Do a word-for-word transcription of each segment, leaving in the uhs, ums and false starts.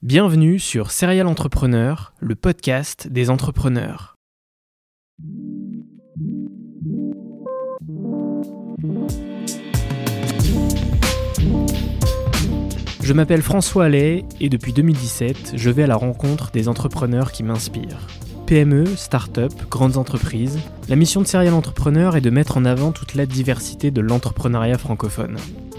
Bienvenue sur Serial Entrepreneur, le podcast des entrepreneurs. Je m'appelle François Allais et depuis deux mille dix-sept, je vais à la rencontre des entrepreneurs qui m'inspirent. P M E, start-up, grandes entreprises, la mission de Serial Entrepreneur est de mettre en avant toute la diversité de l'entrepreneuriat francophone.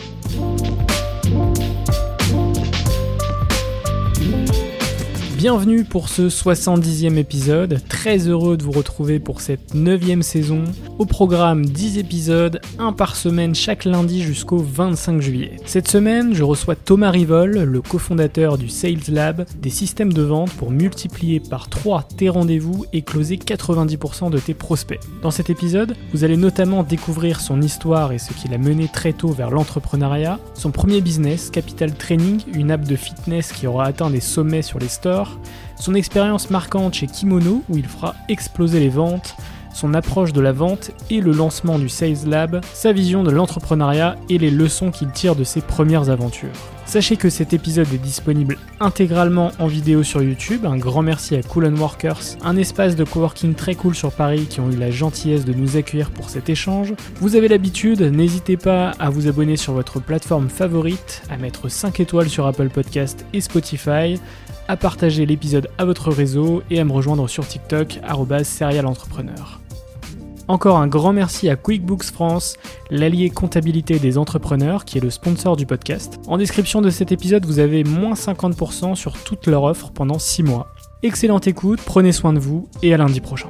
Bienvenue pour ce soixante-dixième épisode, très heureux de vous retrouver pour cette neuvième saison. Au programme dix épisodes, un par semaine chaque lundi jusqu'au vingt-cinq juillet. Cette semaine, je reçois Thomas Rivol, le cofondateur du Sales Lab, des systèmes de vente pour multiplier par trois tes rendez-vous et closer quatre-vingt-dix pour cent de tes prospects. Dans cet épisode, vous allez notamment découvrir son histoire et ce qui l'a mené très tôt vers l'entrepreneuriat, son premier business, Capital Training, une app de fitness qui aura atteint des sommets sur les stores, son expérience marquante chez Kimono où il fera exploser les ventes, son approche de la vente et le lancement du Sales Lab, sa vision de l'entrepreneuriat et les leçons qu'il tire de ses premières aventures. Sachez que cet épisode est disponible intégralement en vidéo sur YouTube. Un grand merci à Cool and Workers, un espace de coworking très cool sur Paris qui ont eu la gentillesse de nous accueillir pour cet échange. Vous avez l'habitude, n'hésitez pas à vous abonner sur votre plateforme favorite, à mettre cinq étoiles sur Apple Podcast et Spotify, à partager l'épisode à votre réseau et à me rejoindre sur TikTok arobase serial entrepreneur. Encore un grand merci à QuickBooks France, l'allié comptabilité des entrepreneurs qui est le sponsor du podcast. En description de cet épisode, vous avez moins cinquante pour cent sur toute leur offre pendant six mois. Excellente écoute, prenez soin de vous et à lundi prochain.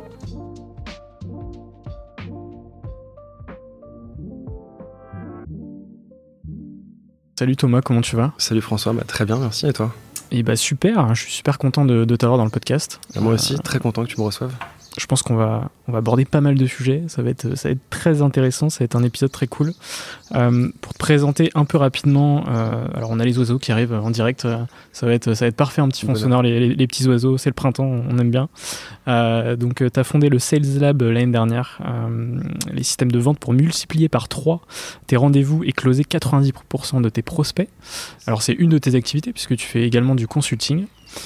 Salut Thomas, comment tu vas ? Salut François, bah, très bien, merci, et toi ? Et bah super, je suis super content de, de t'avoir dans le podcast. Et moi aussi, euh, très content que tu me reçoives. Je pense qu'on va, on va aborder pas mal de sujets, ça va être, ça va être très intéressant, ça va être un épisode très cool. Euh, pour te présenter un peu rapidement, euh, alors on a les oiseaux qui arrivent en direct, euh, ça, va être, ça va être parfait, un petit fond sonore, les, les, les petits oiseaux, c'est le printemps, on aime bien. Euh, donc tu as fondé le Sales Lab l'année dernière, euh, les systèmes de vente pour multiplier par trois tes rendez-vous et closer quatre-vingt-dix pour cent de tes prospects. Alors c'est une de tes activités puisque tu fais également du consulting.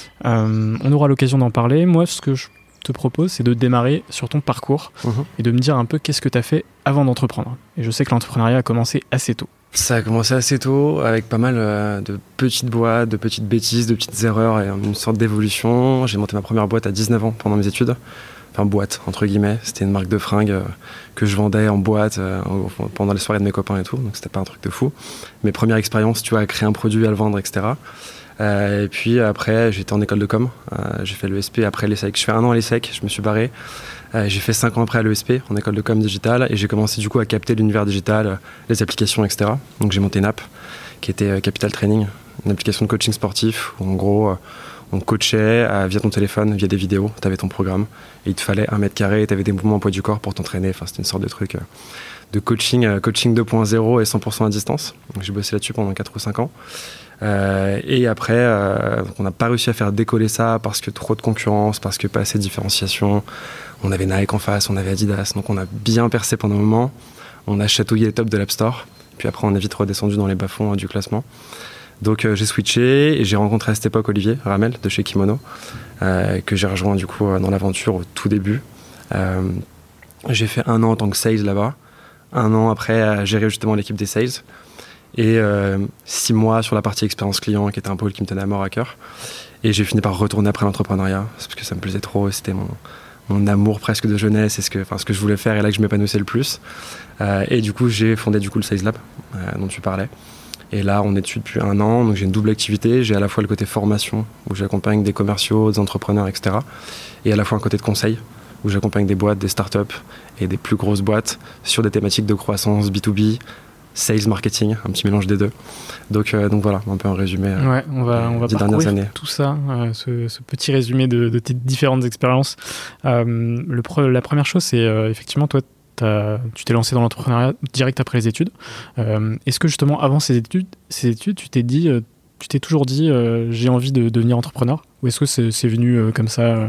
Euh, on aura l'occasion d'en parler. Moi, ce que je te propose, c'est de démarrer sur ton parcours mmh. et de me dire un peu qu'est-ce que tu as fait avant d'entreprendre. Et je sais que l'entrepreneuriat a commencé assez tôt. Ça a commencé assez tôt, avec pas mal euh, de petites boîtes, de petites bêtises, de petites erreurs et une sorte d'évolution. J'ai monté ma première boîte à dix-neuf ans pendant mes études. Enfin, boîte, entre guillemets. C'était une marque de fringues euh, que je vendais en boîte euh, pendant les soirées de mes copains et tout. Donc, c'était pas un truc de fou. Mes premières expériences, tu vois, à créer un produit, à le vendre, et cetera. Euh, et puis après, j'étais en école de com. Euh, j'ai fait l'E S P après l'ESSEC. Je fais un an à l'ESSEC, je me suis barré. Euh, j'ai fait cinq ans après à l'E S P en école de com digital. Et j'ai commencé du coup à capter l'univers digital, euh, les applications, et cetera. Donc j'ai monté une app qui était euh, Capital Training, une application de coaching sportif où en gros, euh, on coachait euh, via ton téléphone, via des vidéos. Tu avais ton programme et il te fallait un mètre carré. Tu avais des mouvements au poids du corps pour t'entraîner. Enfin, c'était une sorte de truc euh, de coaching, euh, coaching deux point zéro et cent pour cent à distance. Donc j'ai bossé là-dessus pendant quatre ou cinq ans. Euh, et après, euh, on n'a pas réussi à faire décoller ça parce que trop de concurrence, parce que pas assez de différenciation. On avait Nike en face, on avait Adidas, donc on a bien percé pendant un moment. On a chatouillé les tops de l'App Store, puis après on est vite redescendu dans les bas-fonds euh, du classement. Donc euh, j'ai switché et j'ai rencontré à cette époque Olivier Ramel de chez Kimono, euh, que j'ai rejoint du coup euh, dans l'aventure au tout début. Euh, j'ai fait un an en tant que sales là-bas, un an après à gérer justement l'équipe des sales. Et euh, six mois sur la partie expérience client qui était un pôle qui me tenait à mort à cœur. Et j'ai fini par retourner après l'entrepreneuriat parce que ça me plaisait trop, c'était mon, mon amour presque de jeunesse et ce que, enfin, ce que je voulais faire et là que je m'épanouissais le plus. Euh, et du coup j'ai fondé du coup le Sales Lab euh, dont tu parlais. Et là on est dessus depuis un an, donc j'ai une double activité. J'ai à la fois le côté formation où j'accompagne des commerciaux, des entrepreneurs, et cetera. Et à la fois un côté de conseil où j'accompagne des boîtes, des startups et des plus grosses boîtes sur des thématiques de croissance B deux B, sales, marketing, un petit mélange des deux. Donc, euh, donc voilà, un peu un résumé euh, ouais, on va, on va des dernières années. Tout ça, euh, ce, ce petit résumé de, de tes différentes expériences. Euh, le pre, la première chose, c'est euh, effectivement, toi, tu t'es lancé dans l'entrepreneuriat direct après les études. Euh, est-ce que justement, avant ces études, ces études tu t'es dit, euh, tu t'es toujours dit, euh, j'ai envie de devenir entrepreneur ? Ou est-ce que c'est, c'est venu euh, comme ça euh,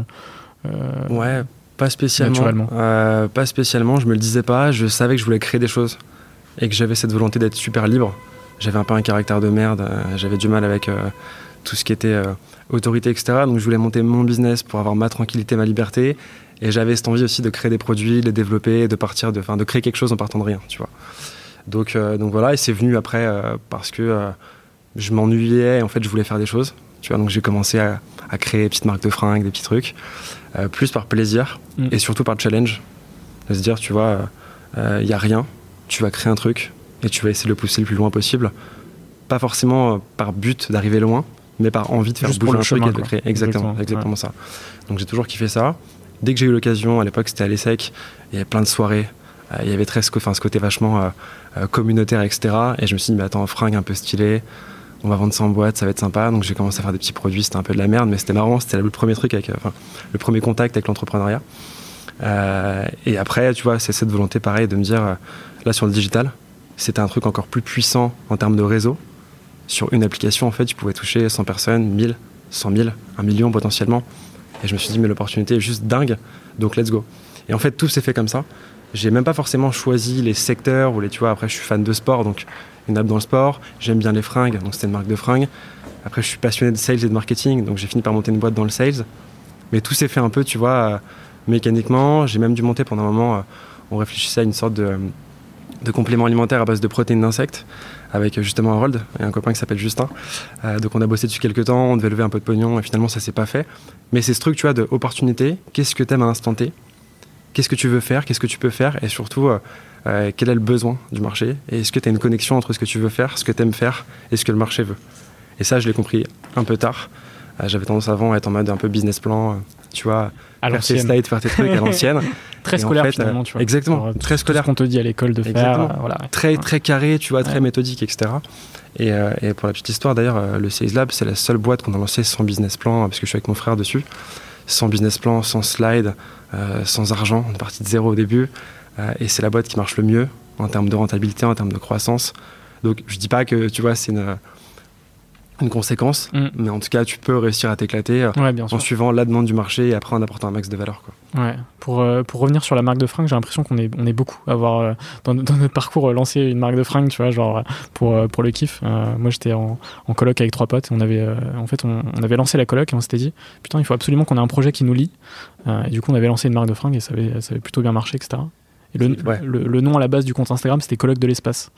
Ouais, pas spécialement. Naturellement. Euh, pas spécialement, je me le disais pas. Je savais que je voulais créer des choses et que j'avais cette volonté d'être super libre. J'avais un peu un caractère de merde. Euh, j'avais du mal avec euh, tout ce qui était euh, autorité, et cetera. Donc je voulais monter mon business pour avoir ma tranquillité, ma liberté. Et j'avais cette envie aussi de créer des produits, de les développer, de partir, de, enfin, de créer quelque chose en partant de rien, tu vois. Donc, euh, donc voilà, et c'est venu après euh, parce que euh, je m'ennuyais et en fait je voulais faire des choses, tu vois. Donc j'ai commencé à, à créer des petites marques de fringues, des petits trucs, euh, plus par plaisir mmh. et surtout par challenge. De se dire, tu vois, il euh, n'y a rien, tu vas créer un truc et tu vas essayer de le pousser le plus loin possible. Pas forcément euh, par but d'arriver loin, mais par envie de faire juste bouger un chemin, truc et de le créer. Exactement, exactement, exactement ouais. ça. Donc j'ai toujours kiffé ça. Dès que j'ai eu l'occasion, à l'époque c'était à l'ESSEC, il y avait plein de soirées, euh, il y avait très ce, enfin, ce côté vachement euh, euh, communautaire, et cetera. Et je me suis dit, mais attends, fringue un peu stylé, on va vendre ça en boîte, ça va être sympa. Donc j'ai commencé à faire des petits produits, c'était un peu de la merde, mais c'était marrant, c'était le premier truc, avec, enfin, le premier contact avec l'entrepreneuriat. Euh, et après, tu vois, c'est cette volonté pareil de me dire, euh, là sur le digital, c'était un truc encore plus puissant en termes de réseau. Sur une application, en fait, tu pouvais toucher cent personnes, mille, cent mille, un million potentiellement. Et je me suis dit, mais l'opportunité est juste dingue, donc let's go. Et en fait, tout s'est fait comme ça. J'ai même pas forcément choisi les secteurs ou les, tu vois, après je suis fan de sport, donc une app dans le sport. J'aime bien les fringues, donc c'était une marque de fringues. Après, je suis passionné de sales et de marketing, donc j'ai fini par monter une boîte dans le sales. Mais tout s'est fait un peu, tu vois, euh, mécaniquement. J'ai même dû monter pendant un moment, euh, on réfléchissait à une sorte de, de complément alimentaire à base de protéines d'insectes, avec justement Harold et un copain qui s'appelle Justin. Euh, donc on a bossé dessus quelques temps, on devait lever un peu de pognon et finalement ça s'est pas fait. Mais c'est ce truc, tu vois, d'opportunité. Qu'est-ce que t'aimes à l'instant T ? Qu'est-ce que tu veux faire ? Qu'est-ce que tu peux faire ? Et surtout, euh, euh, quel est le besoin du marché ? Et est-ce que tu as une connexion entre ce que tu veux faire, ce que tu aimes faire et ce que le marché veut ? Et ça, je l'ai compris un peu tard. Euh, j'avais tendance avant à être en mode un peu business plan, euh, tu vois, à faire tes slides, faire tes trucs à l'ancienne. Très et scolaire en fait, finalement, tu vois. Exactement, Alors, très tout, scolaire. Tout ce qu'on te dit à l'école de exactement. faire. Euh, voilà. Très, très carré, tu vois, très ouais. méthodique, et cetera. Et, euh, et pour la petite histoire, d'ailleurs, euh, le Sales Lab, c'est la seule boîte qu'on a lancée sans business plan, parce que je suis avec mon frère dessus. Sans business plan, sans slide, euh, sans argent. On est parti de zéro au début. Euh, et c'est la boîte qui marche le mieux en termes de rentabilité, en termes de croissance. Donc, je dis pas que, tu vois, c'est une... une conséquence, mm. mais en tout cas tu peux réussir à t'éclater euh, ouais, bien en sûr. suivant la demande du marché et après en apportant un max de valeur, quoi. Ouais. Pour, euh, pour revenir sur la marque de fringues, j'ai l'impression qu'on est, on est beaucoup à avoir euh, dans, dans notre parcours euh, lancé une marque de fringues, tu vois, genre pour, euh, pour le kiff. Euh, moi j'étais en, en coloc avec trois potes et on avait, euh, en fait, on, on avait lancé la coloc et on s'était dit putain il faut absolument qu'on ait un projet qui nous lie. Euh, et du coup on avait lancé une marque de fringues et ça avait, ça avait plutôt bien marché, et cetera. Et le, ouais. le, le nom à la base du compte Instagram, c'était Coloc de l'espace.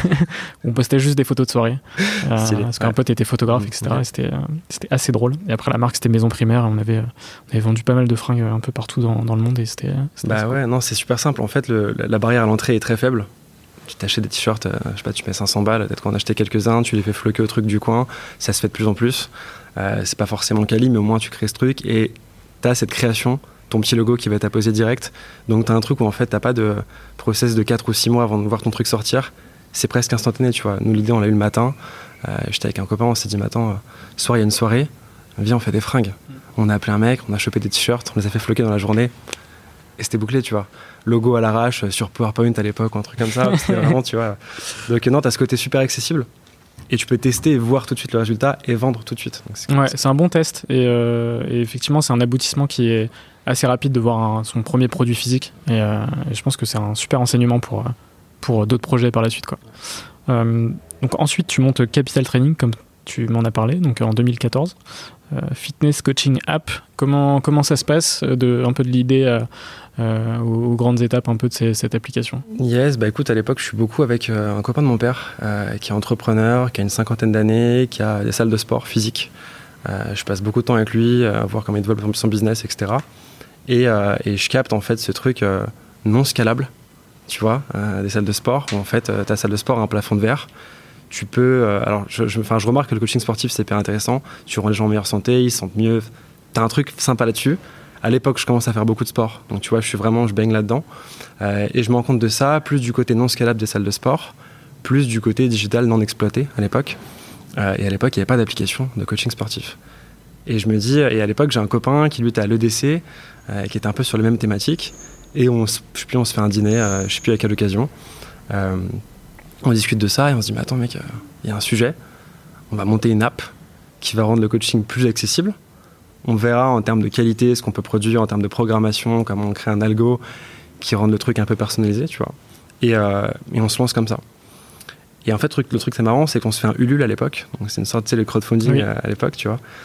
On postait juste des photos de soirée. Euh, parce qu'un ouais. pote était photographe, mmh, et cetera. Ouais. Et c'était, euh, c'était assez drôle. Et après, la marque, c'était Maison Primaire. On avait, on avait vendu pas mal de fringues un peu partout dans, dans le monde. Et c'était, c'était bah ouais, cool. Non, c'est super simple. En fait, le, la, la barrière à l'entrée est très faible. Tu t'achètes des t-shirts, euh, je sais pas, tu mets cinq cents balles. Peut-être qu'on en achetait quelques-uns. Tu les fais floquer au truc du coin. Ça se fait de plus en plus. Euh, c'est pas forcément quali, mais au moins tu crées ce truc. Et t'as cette création, ton petit logo qui va être apposé direct. Donc t'as un truc où en fait t'as pas de process de quatre ou six mois avant de voir ton truc sortir. C'est presque instantané, tu vois. Nous, l'idée, on l'a eu le matin. Euh, j'étais avec un copain, on s'est dit, mais attends, euh, ce soir il y a une soirée, viens, on fait des fringues. On a appelé un mec, on a chopé des t-shirts, on les a fait floquer dans la journée. Et c'était bouclé, tu vois. Logo à l'arrache sur PowerPoint à l'époque, ou un truc comme ça. C'était vraiment, tu vois. Donc non, t'as ce côté super accessible. Et tu peux tester et voir tout de suite le résultat et vendre tout de suite. Donc, c'est ouais, c'est un bon test. Et, euh, et effectivement, c'est un aboutissement qui est assez rapide de voir un, son premier produit physique. Et, euh, et je pense que c'est un super enseignement pour, pour d'autres projets par la suite, quoi. Euh, donc ensuite, tu montes Capital Training, comme tu m'en as parlé, donc en deux mille quatorze. Euh, fitness coaching app. Comment, comment ça se passe de, un peu de l'idée à, euh, aux, aux grandes étapes un peu de ces, cette application? Yes, bah écoute, à l'époque, je suis beaucoup avec euh, un copain de mon père euh, qui est entrepreneur, qui a une cinquantaine d'années, qui a des salles de sport physique. Euh, je passe beaucoup de temps avec lui, à voir comment il développe son business, et cetera. Et, euh, et je capte en fait ce truc euh, non scalable, tu vois, euh, des salles de sport où en fait euh, ta salle de sport a un plafond de verre. Tu peux, euh, alors je, je, je remarque que le coaching sportif c'est hyper intéressant, tu rends les gens en meilleure santé, ils se sentent mieux, t'as un truc sympa là-dessus. À l'époque je commence à faire beaucoup de sport, donc tu vois je suis vraiment, je baigne là-dedans euh, et je me rends compte de ça, plus du côté non scalable des salles de sport, plus du côté digital non exploité à l'époque. Euh, et à l'époque il n'y avait pas d'application de coaching sportif. Et je me dis, et à l'époque j'ai un copain qui lui était à l'E D C, euh, qui était un peu sur les mêmes thématiques, et on, je sais plus, on se fait un dîner, euh, je sais plus à quelle occasion. Euh, on discute de ça et on se dit mais attends mec, il euh, y a un sujet, on va monter une app qui va rendre le coaching plus accessible. On verra en termes de qualité ce qu'on peut produire, en termes de programmation, comment on crée un algo qui rende le truc un peu personnalisé, tu vois. Et, euh, et on se lance comme ça. Et en fait, le truc, le truc c'est marrant, c'est qu'on se fait un Ulule à l'époque, donc c'est une sorte, tu sais, le crowdfunding oui. à, à l'époque, tu vois.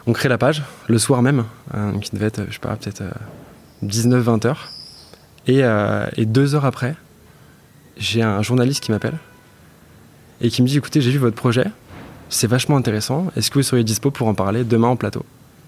On crée la page le soir même, euh, qui devait être, je sais pas, peut-être euh, dix-neuf vingt heures. Et, euh, et deux heures après, j'ai un journaliste qui m'appelle et qui me dit, écoutez, j'ai vu votre projet, c'est vachement intéressant, est-ce que vous seriez dispo pour en parler demain en plateau?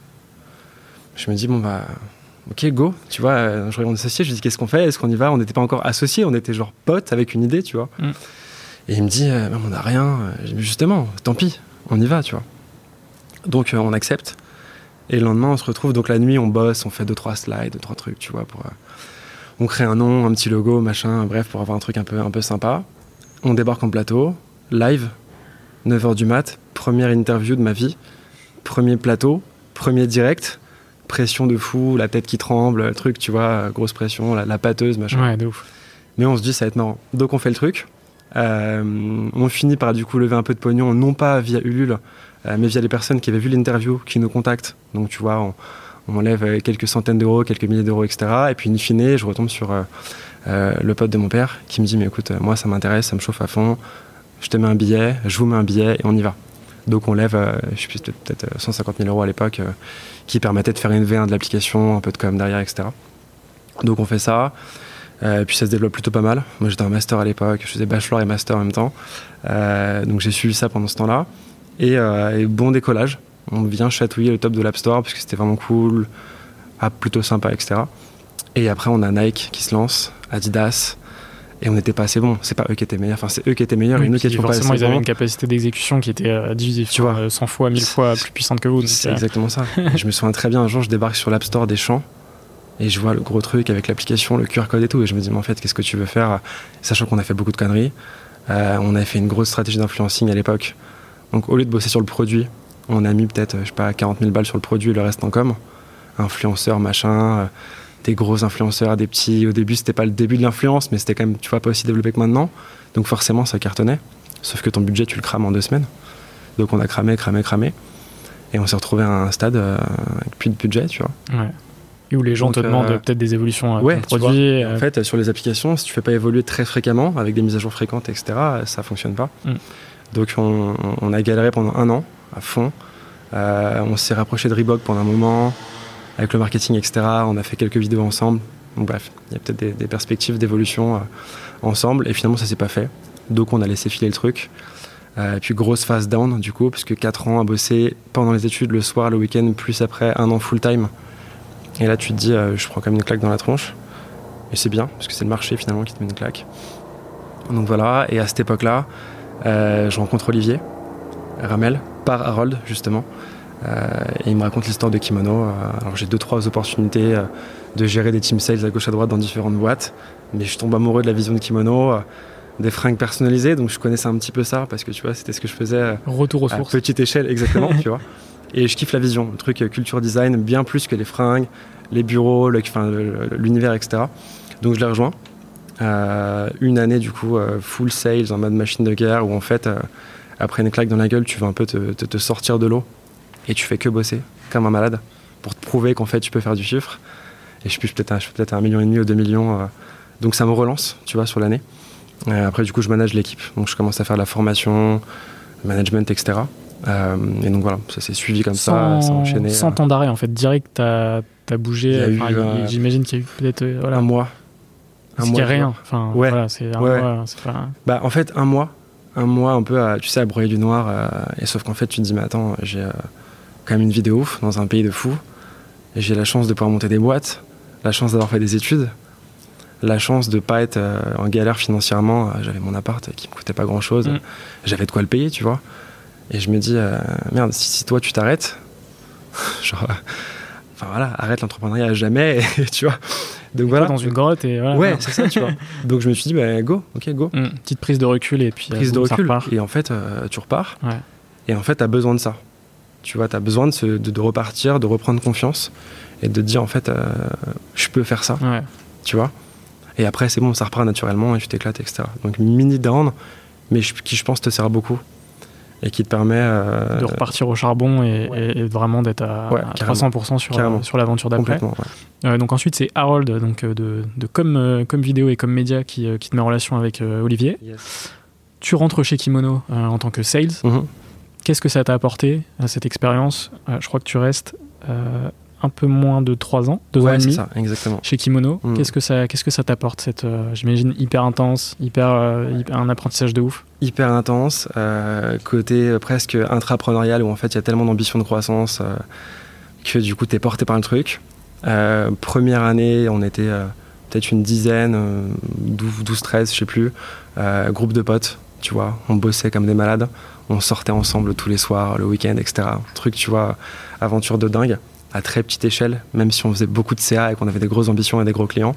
Je me dis, bon bah, ok, go, tu vois, euh, je regarde mon associé, je lui dis, qu'est-ce qu'on fait, est-ce qu'on y va? On n'était pas encore associés, on était genre potes avec une idée, tu vois. Mm. Et il me dit, euh, on n'a rien, je dis, justement, tant pis, on y va, tu vois. Donc euh, on accepte, et le lendemain on se retrouve, donc la nuit on bosse, on fait deux trois slides, deux trois trucs, tu vois, pour, euh, on crée un nom, un petit logo, machin, bref, pour avoir un truc un peu, un peu sympa. On débarque en plateau, live, neuf heures du mat, première interview de ma vie, premier plateau, premier direct, pression de fou, la tête qui tremble, le truc, tu vois, grosse pression, la, la pâteuse, machin. Ouais, de ouf. Mais on se dit ça va être marrant. Donc on fait le truc, euh, on finit par du coup lever un peu de pognon, non pas via Ulule, euh, mais via les personnes qui avaient vu l'interview, qui nous contactent. Donc tu vois, on, on lève quelques centaines d'euros, quelques milliers d'euros, et cetera. Et puis in fine, je retombe sur euh, euh, le pote de mon père qui me dit, mais écoute, moi ça m'intéresse, ça me chauffe à fond, je te mets un billet, je vous mets un billet et on y va. Donc on lève, euh, je sais plus, peut-être cent cinquante mille euros à l'époque, euh, qui permettait de faire une V un de l'application, un peu de com derrière, et cetera. Donc on fait ça, euh, et puis ça se développe plutôt pas mal. Moi j'étais en master à l'époque, je faisais bachelor et master en même temps, euh, donc j'ai suivi ça pendant ce temps-là. Et, euh, et bon décollage, on vient chatouiller le top de l'App Store parce que c'était vraiment cool, ah, plutôt sympa, et cetera. Et après on a Nike qui se lance, Adidas, et on n'était pas assez bon. C'est pas eux qui étaient meilleurs, enfin c'est eux qui étaient meilleurs, oui, et nous qui étions pas assez bons. Forcément, ils avaient une capacité d'exécution qui était euh, divisée, tu vois, cent fois, mille fois plus puissante que vous. Donc c'est euh... exactement ça. Je me souviens très bien, un jour je débarque sur l'App Store des Champs et je vois le gros truc avec l'application, le Q R code et tout, et je me dis mais en fait qu'est-ce que tu veux faire, sachant qu'on a fait beaucoup de conneries. Euh, on avait fait une grosse stratégie d'influencing à l'époque. Donc au lieu de bosser sur le produit, on a mis peut-être, je sais pas, quarante mille balles sur le produit et le reste en com. Influenceurs, machin, euh, des gros influenceurs, des petits. Au début, c'était pas le début de l'influence, mais c'était quand même, tu vois, pas aussi développé que maintenant. Donc forcément, ça cartonnait. Sauf que ton budget, tu le crames en deux semaines. Donc on a cramé, cramé, cramé. Et on s'est retrouvé à un stade euh, avec plus de budget, tu vois. Ouais. Et où les gens Donc, te demandent euh, peut-être des évolutions à ouais, ton produit. Euh... En fait, sur les applications, si tu fais pas évoluer très fréquemment, avec des mises à jour fréquentes, et cetera, ça fonctionne pas. Mm. Donc on, on a galéré pendant un an, à fond. Euh, on s'est rapproché de Reebok pendant un moment, avec le marketing, et cetera. On a fait quelques vidéos ensemble. Donc bref, il y a peut-être des, des perspectives d'évolution euh, ensemble. Et finalement, ça s'est pas fait. Donc on a laissé filer le truc. Euh, et puis grosse phase down, du coup, parce que quatre ans à bosser pendant les études, le soir, le week-end, plus après un an full-time. Et là, tu te dis, euh, je prends quand même une claque dans la tronche. Et c'est bien, parce que c'est le marché, finalement, qui te met une claque. Donc voilà, et à cette époque-là, euh, je rencontre Olivier Ramel, par Harold, justement. Euh, et il me raconte l'histoire de Kimono. Euh, alors j'ai deux, trois opportunités euh, de gérer des team sales à gauche à droite dans différentes boîtes. Mais je tombe amoureux de la vision de Kimono, euh, des fringues personnalisées. Donc je connaissais un petit peu ça, parce que tu vois, c'était ce que je faisais euh, Retour aux à sources. petite échelle, exactement, tu vois. Et je kiffe la vision, le truc euh, culture design, bien plus que les fringues, les bureaux, le, enfin, le, l'univers, et cetera. Donc je l'ai rejoint. Euh, une année du coup euh, full sales en mode machine de guerre où en fait euh, après une claque dans la gueule tu vas un peu te, te, te sortir de l'eau et tu fais que bosser comme un malade pour te prouver qu'en fait tu peux faire du chiffre et je suis peut-être je fais peut-être un million et demi ou deux millions euh, donc ça me relance tu vois sur l'année. Euh, après du coup je manage l'équipe donc je commence à faire de la formation, management, etc. Euh, et donc voilà, ça s'est suivi comme sans, ça, ça a enchaîné. Sans temps d'arrêt en fait, direct t'as, t'as bougé. Il y a eu, euh, j'imagine qu'il y a eu peut-être euh, voilà. un mois. Un mois, rien. Enfin, ouais. Voilà, c'est un ouais. mois, c'est pas... Bah, en fait, un mois, un mois un peu à, tu sais, à broyer du noir. Euh, et sauf qu'en fait, tu te dis, mais attends, j'ai euh, quand même une vie de ouf dans un pays de fous. Et j'ai la chance de pouvoir monter des boîtes, la chance d'avoir fait des études, la chance de pas être euh, en galère financièrement. Euh, j'avais mon appart qui me coûtait pas grand-chose. Mm. J'avais de quoi le payer, tu vois. Et je me dis, euh, merde, si, si toi, tu t'arrêtes, genre, euh, enfin voilà, arrête l'entrepreneuriat à jamais, et, tu vois. Donc voilà, dans une grotte et voilà. Ouais, c'est ça, tu vois. Donc je me suis dit, bah, go, ok, go. Mmh, petite prise de recul et puis prise euh, de recul. Ça repart. Et en fait, euh, tu repars. Ouais. Et en fait, t'as besoin de ça. Tu vois, t'as besoin de, se, de, de repartir, de reprendre confiance et de te dire, en fait, euh, je peux faire ça. Ouais. Tu vois. Et après, c'est bon, ça repart naturellement et tu t'éclates, et cetera. Donc mini down, mais je, qui je pense te sert beaucoup et qui te permet euh, de repartir au charbon et, ouais. et, et vraiment d'être à, ouais, à trois cents pour cent sur, euh, sur l'aventure d'après. Ouais. Euh, donc ensuite c'est Harold donc euh, de, de comme, euh, comme vidéo et comme média qui, euh, qui te met en relation avec euh, Olivier. Yes. Tu rentres chez Kimono euh, en tant que sales. Mm-hmm. qu'est-ce que ça t'a apporté, cette expérience? euh, Je crois que tu restes euh, un peu moins de trois ans, deux ouais, ans et demi ça, exactement. chez Kimono. Mm. Qu'est-ce que ça, qu'est-ce que ça t'apporte, cette, euh, j'imagine, hyper intense, hyper, euh, hyper, un apprentissage de ouf? Hyper intense, euh, côté euh, presque intrapreneurial où en fait il y a tellement d'ambition de croissance euh, que du coup t'es porté par le truc. Euh, première année, on était euh, peut-être une dizaine, euh, douze treize, je sais plus, euh, groupe de potes, tu vois, on bossait comme des malades, on sortait ensemble tous les soirs, le week-end, et cetera. Truc, tu vois, aventure de dingue, à très petite échelle, même si on faisait beaucoup de C A et qu'on avait des grosses ambitions et des gros clients.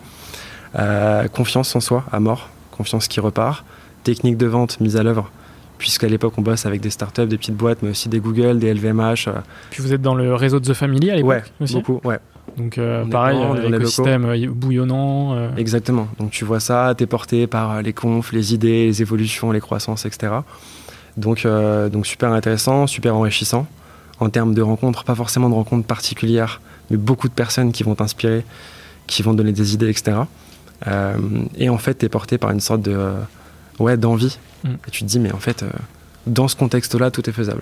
Euh, confiance en soi, à mort, confiance qui repart, technique de vente mise à l'œuvre, puisqu'à l'époque on bosse avec des startups, des petites boîtes, mais aussi des Google, des L V M H. Euh... Puis vous êtes dans le réseau de The Family à l'époque ouais, aussi? beaucoup, ouais. Donc euh, pareil, dans, euh, écosystème locaux. bouillonnant. Euh... Exactement, donc tu vois ça, t'es porté par les confs, les idées, les évolutions, les croissances, et cetera. Donc, euh, donc super intéressant, super enrichissant. En termes de rencontres, pas forcément de rencontres particulières, mais beaucoup de personnes qui vont t'inspirer, qui vont te donner des idées, et cetera. Euh, et en fait, t'es porté par une sorte de, euh, ouais, d'envie. Mm. Et tu te dis, mais en fait, euh, dans ce contexte-là, tout est faisable.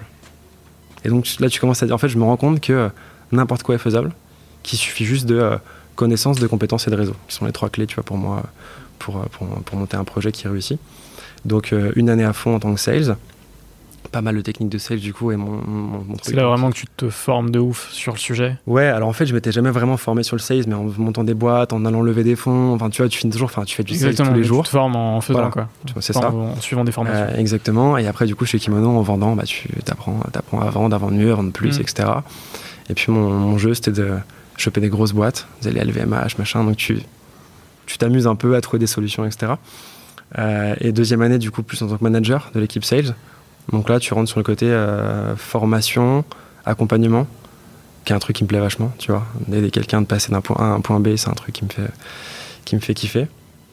Et donc là, tu commences à dire, en fait, je me rends compte que euh, n'importe quoi est faisable, qu'il suffit juste de euh, connaissances, de compétences et de réseau, qui sont les trois clés, tu vois, pour moi, pour, pour, pour monter un projet qui réussit. Donc, euh, une année à fond en tant que sales. Pas mal de techniques de sales du coup et mon, mon, mon truc. C'est là vraiment que tu te formes de ouf sur le sujet. Ouais, alors en fait je m'étais jamais vraiment formé sur le sales, mais en montant des boîtes, en allant lever des fonds, enfin tu vois, tu finis toujours, enfin tu fais du exactement, sales tous les jours. Tu te formes en faisant voilà. quoi. Tu vois, c'est enfin, ça. En suivant des formations. Euh, exactement. Et après du coup chez Kimono en vendant, bah tu t'apprends, t'apprends à vendre, à vendre mieux, à vendre plus, mm. et cetera. Et puis mon, mon jeu c'était de choper des grosses boîtes, des L V M H, machin, donc tu tu t'amuses un peu à trouver des solutions, et cetera. Euh, et deuxième année du coup plus en tant que manager de l'équipe sales. Donc là, tu rentres sur le côté euh, formation, accompagnement, qui est un truc qui me plaît vachement, tu vois. D'aider quelqu'un de passer d'un point A à un point B, c'est un truc qui me fait, qui me fait kiffer.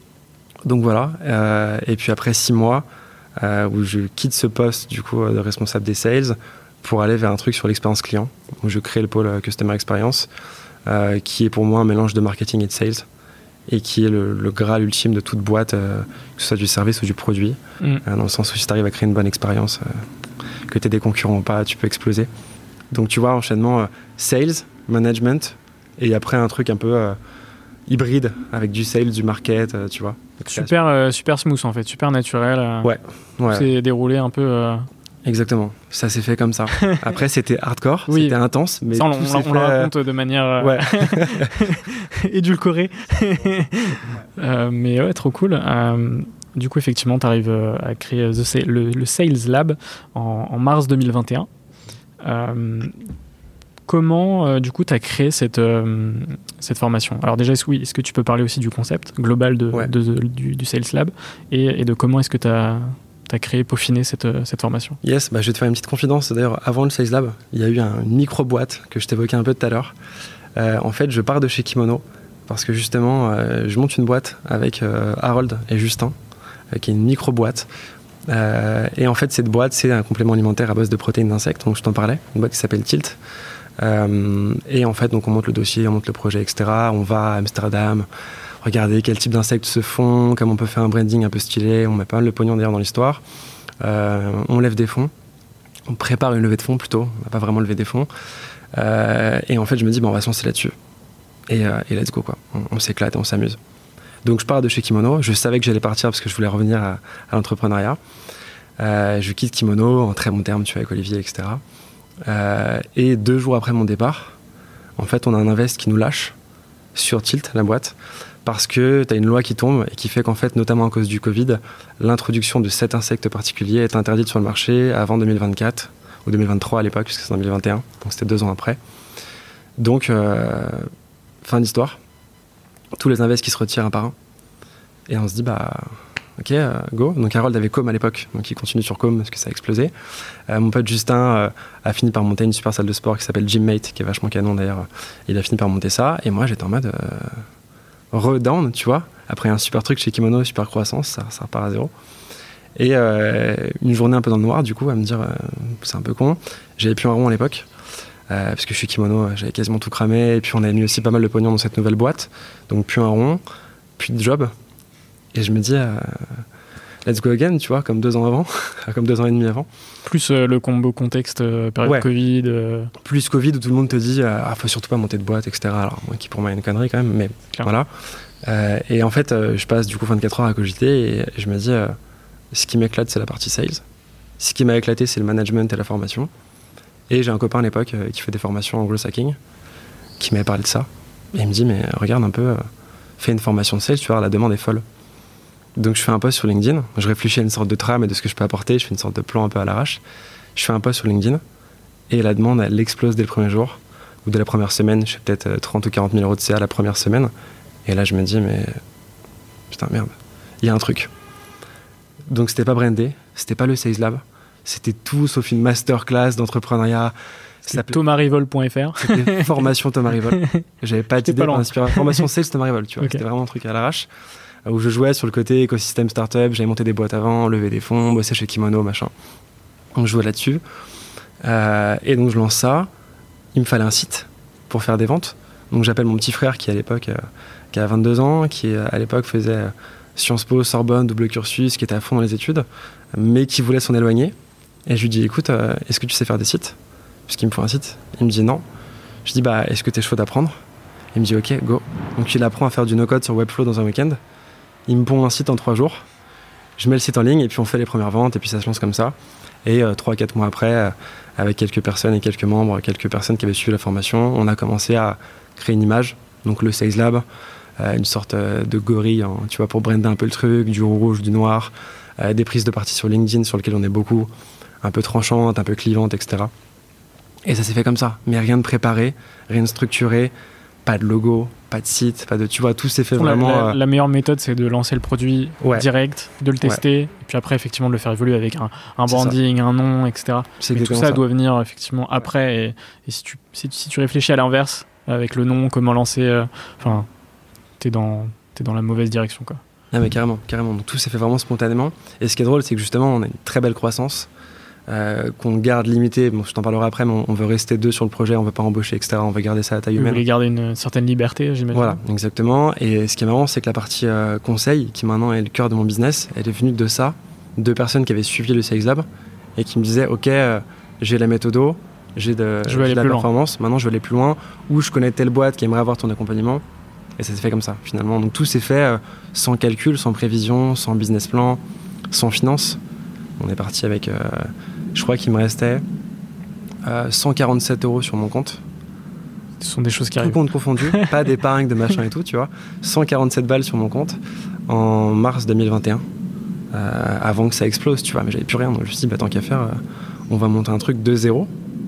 Donc voilà. Euh, et puis après six mois, euh, où je quitte ce poste du coup de responsable des sales pour aller vers un truc sur l'expérience client, où je crée le pôle Customer Experience, euh, qui est pour moi un mélange de marketing et de sales. Et qui est le, le graal ultime de toute boîte, euh, que ce soit du service ou du produit, mm. euh, dans le sens où si tu arrives à créer une bonne expérience, euh, que tu aies des concurrents ou pas, tu peux exploser. Donc tu vois, enchaînement euh, sales, management, et après un truc un peu euh, hybride, avec du sales, du market, euh, tu vois. Super, euh, super smooth en fait, super naturel. Euh, ouais. ouais. C'est déroulé un peu... Euh... Exactement, ça s'est fait comme ça. Après, c'était hardcore, oui. C'était intense, mais ça, on, tout on, s'est on fait... le raconte de manière euh... ouais. édulcorée. euh, mais ouais, trop cool. Euh, du coup, effectivement, tu arrives à créer the, le, le Sales Lab en, en mars deux mille vingt et un. Euh, comment, euh, du coup, tu as créé cette, euh, cette formation? Alors déjà, est-ce, oui, est-ce que tu peux parler aussi du concept global de, ouais. de, de, du, du Sales Lab et, et de comment est-ce que tu as... T'as créé, peaufiné cette, cette formation? Yes, bah je vais te faire une petite confidence. D'ailleurs, avant le Sales Lab, il y a eu un, une micro-boîte que je t'évoquais un peu tout à l'heure. Euh, en fait, je pars de chez Kimono parce que justement, euh, je monte une boîte avec euh, Harold et Justin, euh, qui est une micro-boîte. Euh, et en fait, cette boîte, c'est un complément alimentaire à base de protéines d'insectes, donc je t'en parlais, une boîte qui s'appelle Tilt. Euh, et en fait, donc on monte le dossier, on monte le projet, et cetera. On va à Amsterdam, regarder quel type d'insectes se font, comment on peut faire un branding un peu stylé. On met pas mal de pognon d'ailleurs dans l'histoire. Euh, on lève des fonds. On prépare une levée de fonds plutôt. On n'a pas vraiment levé des fonds. Euh, et en fait, je me dis, bah, on va se lancer là-dessus. Et, euh, et let's go, quoi. On, on s'éclate et on s'amuse. Donc, je pars de chez Kimono. Je savais que j'allais partir parce que je voulais revenir à, à l'entrepreneuriat. Euh, je quitte Kimono en très bon terme, tu vois, avec Olivier, et cetera. Euh, et deux jours après mon départ, en fait, on a un invest qui nous lâche sur Tilt, la boîte, parce que tu as une loi qui tombe et qui fait qu'en fait, notamment à cause du Covid, l'introduction de cet insecte particulier est interdite sur le marché avant deux mille vingt-quatre, ou deux mille vingt-trois à l'époque, puisque c'est en deux mille vingt et un, donc c'était deux ans après. Donc, euh, fin d'histoire. Tous les invests qui se retirent un par un. Et on se dit, bah, ok, euh, go. Donc Harold avait Com à l'époque, donc il continue sur Com parce que ça a explosé. Euh, mon pote Justin euh, a fini par monter une super salle de sport qui s'appelle Gymmate, qui est vachement canon d'ailleurs. Il a fini par monter ça, et moi j'étais en mode... Euh, redown, tu vois, après un super truc chez Kimono, super croissance, ça, ça repart à zéro. Et euh, une journée un peu dans le noir, du coup, à me dire, euh, c'est un peu con. J'avais plus un rond à l'époque, euh, parce que chez Kimono, j'avais quasiment tout cramé, et puis on avait mis aussi pas mal de pognon dans cette nouvelle boîte, donc plus un rond, plus de job. Et je me dis, euh, let's go again, tu vois, comme deux ans avant, comme deux ans et demi avant. Plus euh, le combo contexte, euh, période ouais. Covid. Euh... Plus Covid, où tout le monde te dit, euh, ah, faut surtout pas monter de boîte, et cetera. Alors, moi, qui pour moi est une connerie quand même, mais Claire. Voilà. Euh, et en fait, euh, je passe du coup vingt-quatre heures à cogiter et je me dis, euh, ce qui m'éclate, c'est la partie sales. Ce qui m'a éclaté, c'est le management et la formation. Et j'ai un copain à l'époque euh, qui fait des formations en growth hacking, qui m'avait parlé de ça. Et il me dit, mais regarde un peu, euh, fais une formation de sales, tu vois, la demande est folle. Donc je fais un post sur LinkedIn, je réfléchis à une sorte de trame et de ce que je peux apporter, je fais une sorte de plan un peu à l'arrache. Je fais un post sur LinkedIn et la demande, elle explose dès le premier jour, ou dès la première semaine. Je fais peut-être trente ou quarante mille euros de C A la première semaine. Et là, je me dis, mais putain, merde, il y a un truc. Donc c'était pas brandé, c'était pas le Sales Lab, c'était tout sauf une masterclass d'entrepreneuriat. C'était thomas rivol point f r. C'était formation Thomas Rivol. J'avais pas d'idée d'inspiration. Formation Sales Thomas Rivol, tu vois. Okay. C'était vraiment un truc à l'arrache. Où je jouais sur le côté écosystème startup, j'avais monté des boîtes avant, levé des fonds, bossé chez Kimono, machin. Donc je jouais là-dessus. Euh, et donc je lance ça. Il me fallait un site pour faire des ventes. Donc j'appelle mon petit frère qui à l'époque, euh, qui a vingt-deux ans, qui à l'époque faisait euh, Sciences Po, Sorbonne, double cursus, qui était à fond dans les études, mais qui voulait s'en éloigner. Et je lui dis, écoute, euh, est-ce que tu sais faire des sites ? Puisqu'il me faut un site. Il me dit non. Je dis, bah, est-ce que t'es chaud d'apprendre ? Il me dit, ok, go. Donc il apprend à faire du no-code sur Webflow dans un week-end. Il me pond un site en trois jours. Je mets le site en ligne et puis on fait les premières ventes et puis ça se lance comme ça. Et euh, trois à quatre mois après, euh, avec quelques personnes et quelques membres, quelques personnes qui avaient suivi la formation, on a commencé à créer une image, donc le Sales Lab, euh, une sorte euh, de gorille, hein, tu vois, pour brander un peu le truc, du rouge, du noir, euh, des prises de partie sur LinkedIn sur lesquelles on est beaucoup, un peu tranchantes, un peu clivantes, et cetera. Et ça s'est fait comme ça, mais rien de préparé, rien de structuré, pas de logo, pas de site, pas de, tu vois, tout s'est fait la, vraiment... La, euh... la meilleure méthode, c'est de lancer le produit ouais. direct, de le tester, ouais. et puis après, effectivement, de le faire évoluer avec un, un branding, un nom, et cetera. C'est mais tout ça, ça doit venir, effectivement, après. Et, et si, tu, si, si tu réfléchis à l'inverse, avec le nom, comment lancer, enfin, euh, t'es dans, t'es dans la mauvaise direction, quoi. Ah mais carrément, carrément. Donc tout s'est fait vraiment spontanément. Et ce qui est drôle, c'est que justement, on a une très belle croissance. Euh, qu'on garde limité, bon, je t'en parlerai après, mais on, on veut rester deux sur le projet, on veut pas embaucher, et cetera. On veut garder ça à taille humaine. Vous voulez garder une certaine liberté, j'imagine. Voilà, exactement. Et ce qui est marrant, c'est que la partie euh, conseil, qui maintenant est le cœur de mon business, elle est venue de ça, deux personnes qui avaient suivi le Sales Lab et qui me disaient, ok, euh, j'ai la méthodo, j'ai de, j'ai de la performance, loin. Maintenant je veux aller plus loin, ou je connais telle boîte qui aimerait avoir ton accompagnement. Et ça s'est fait comme ça, finalement. Donc tout s'est fait euh, sans calcul, sans prévision, sans business plan, sans finance. On est parti avec... Euh, je crois qu'il me restait euh, cent quarante-sept euros sur mon compte. Ce sont des choses qui tout arrivent. Tout compte confondu, pas d'épargne, de machin et tout, tu vois. cent quarante-sept balles sur mon compte en mars deux mille vingt et un, euh, avant que ça explose, tu vois. Mais j'avais plus rien, donc je me suis dit, bah, tant qu'à faire, euh, on va monter un truc de zéro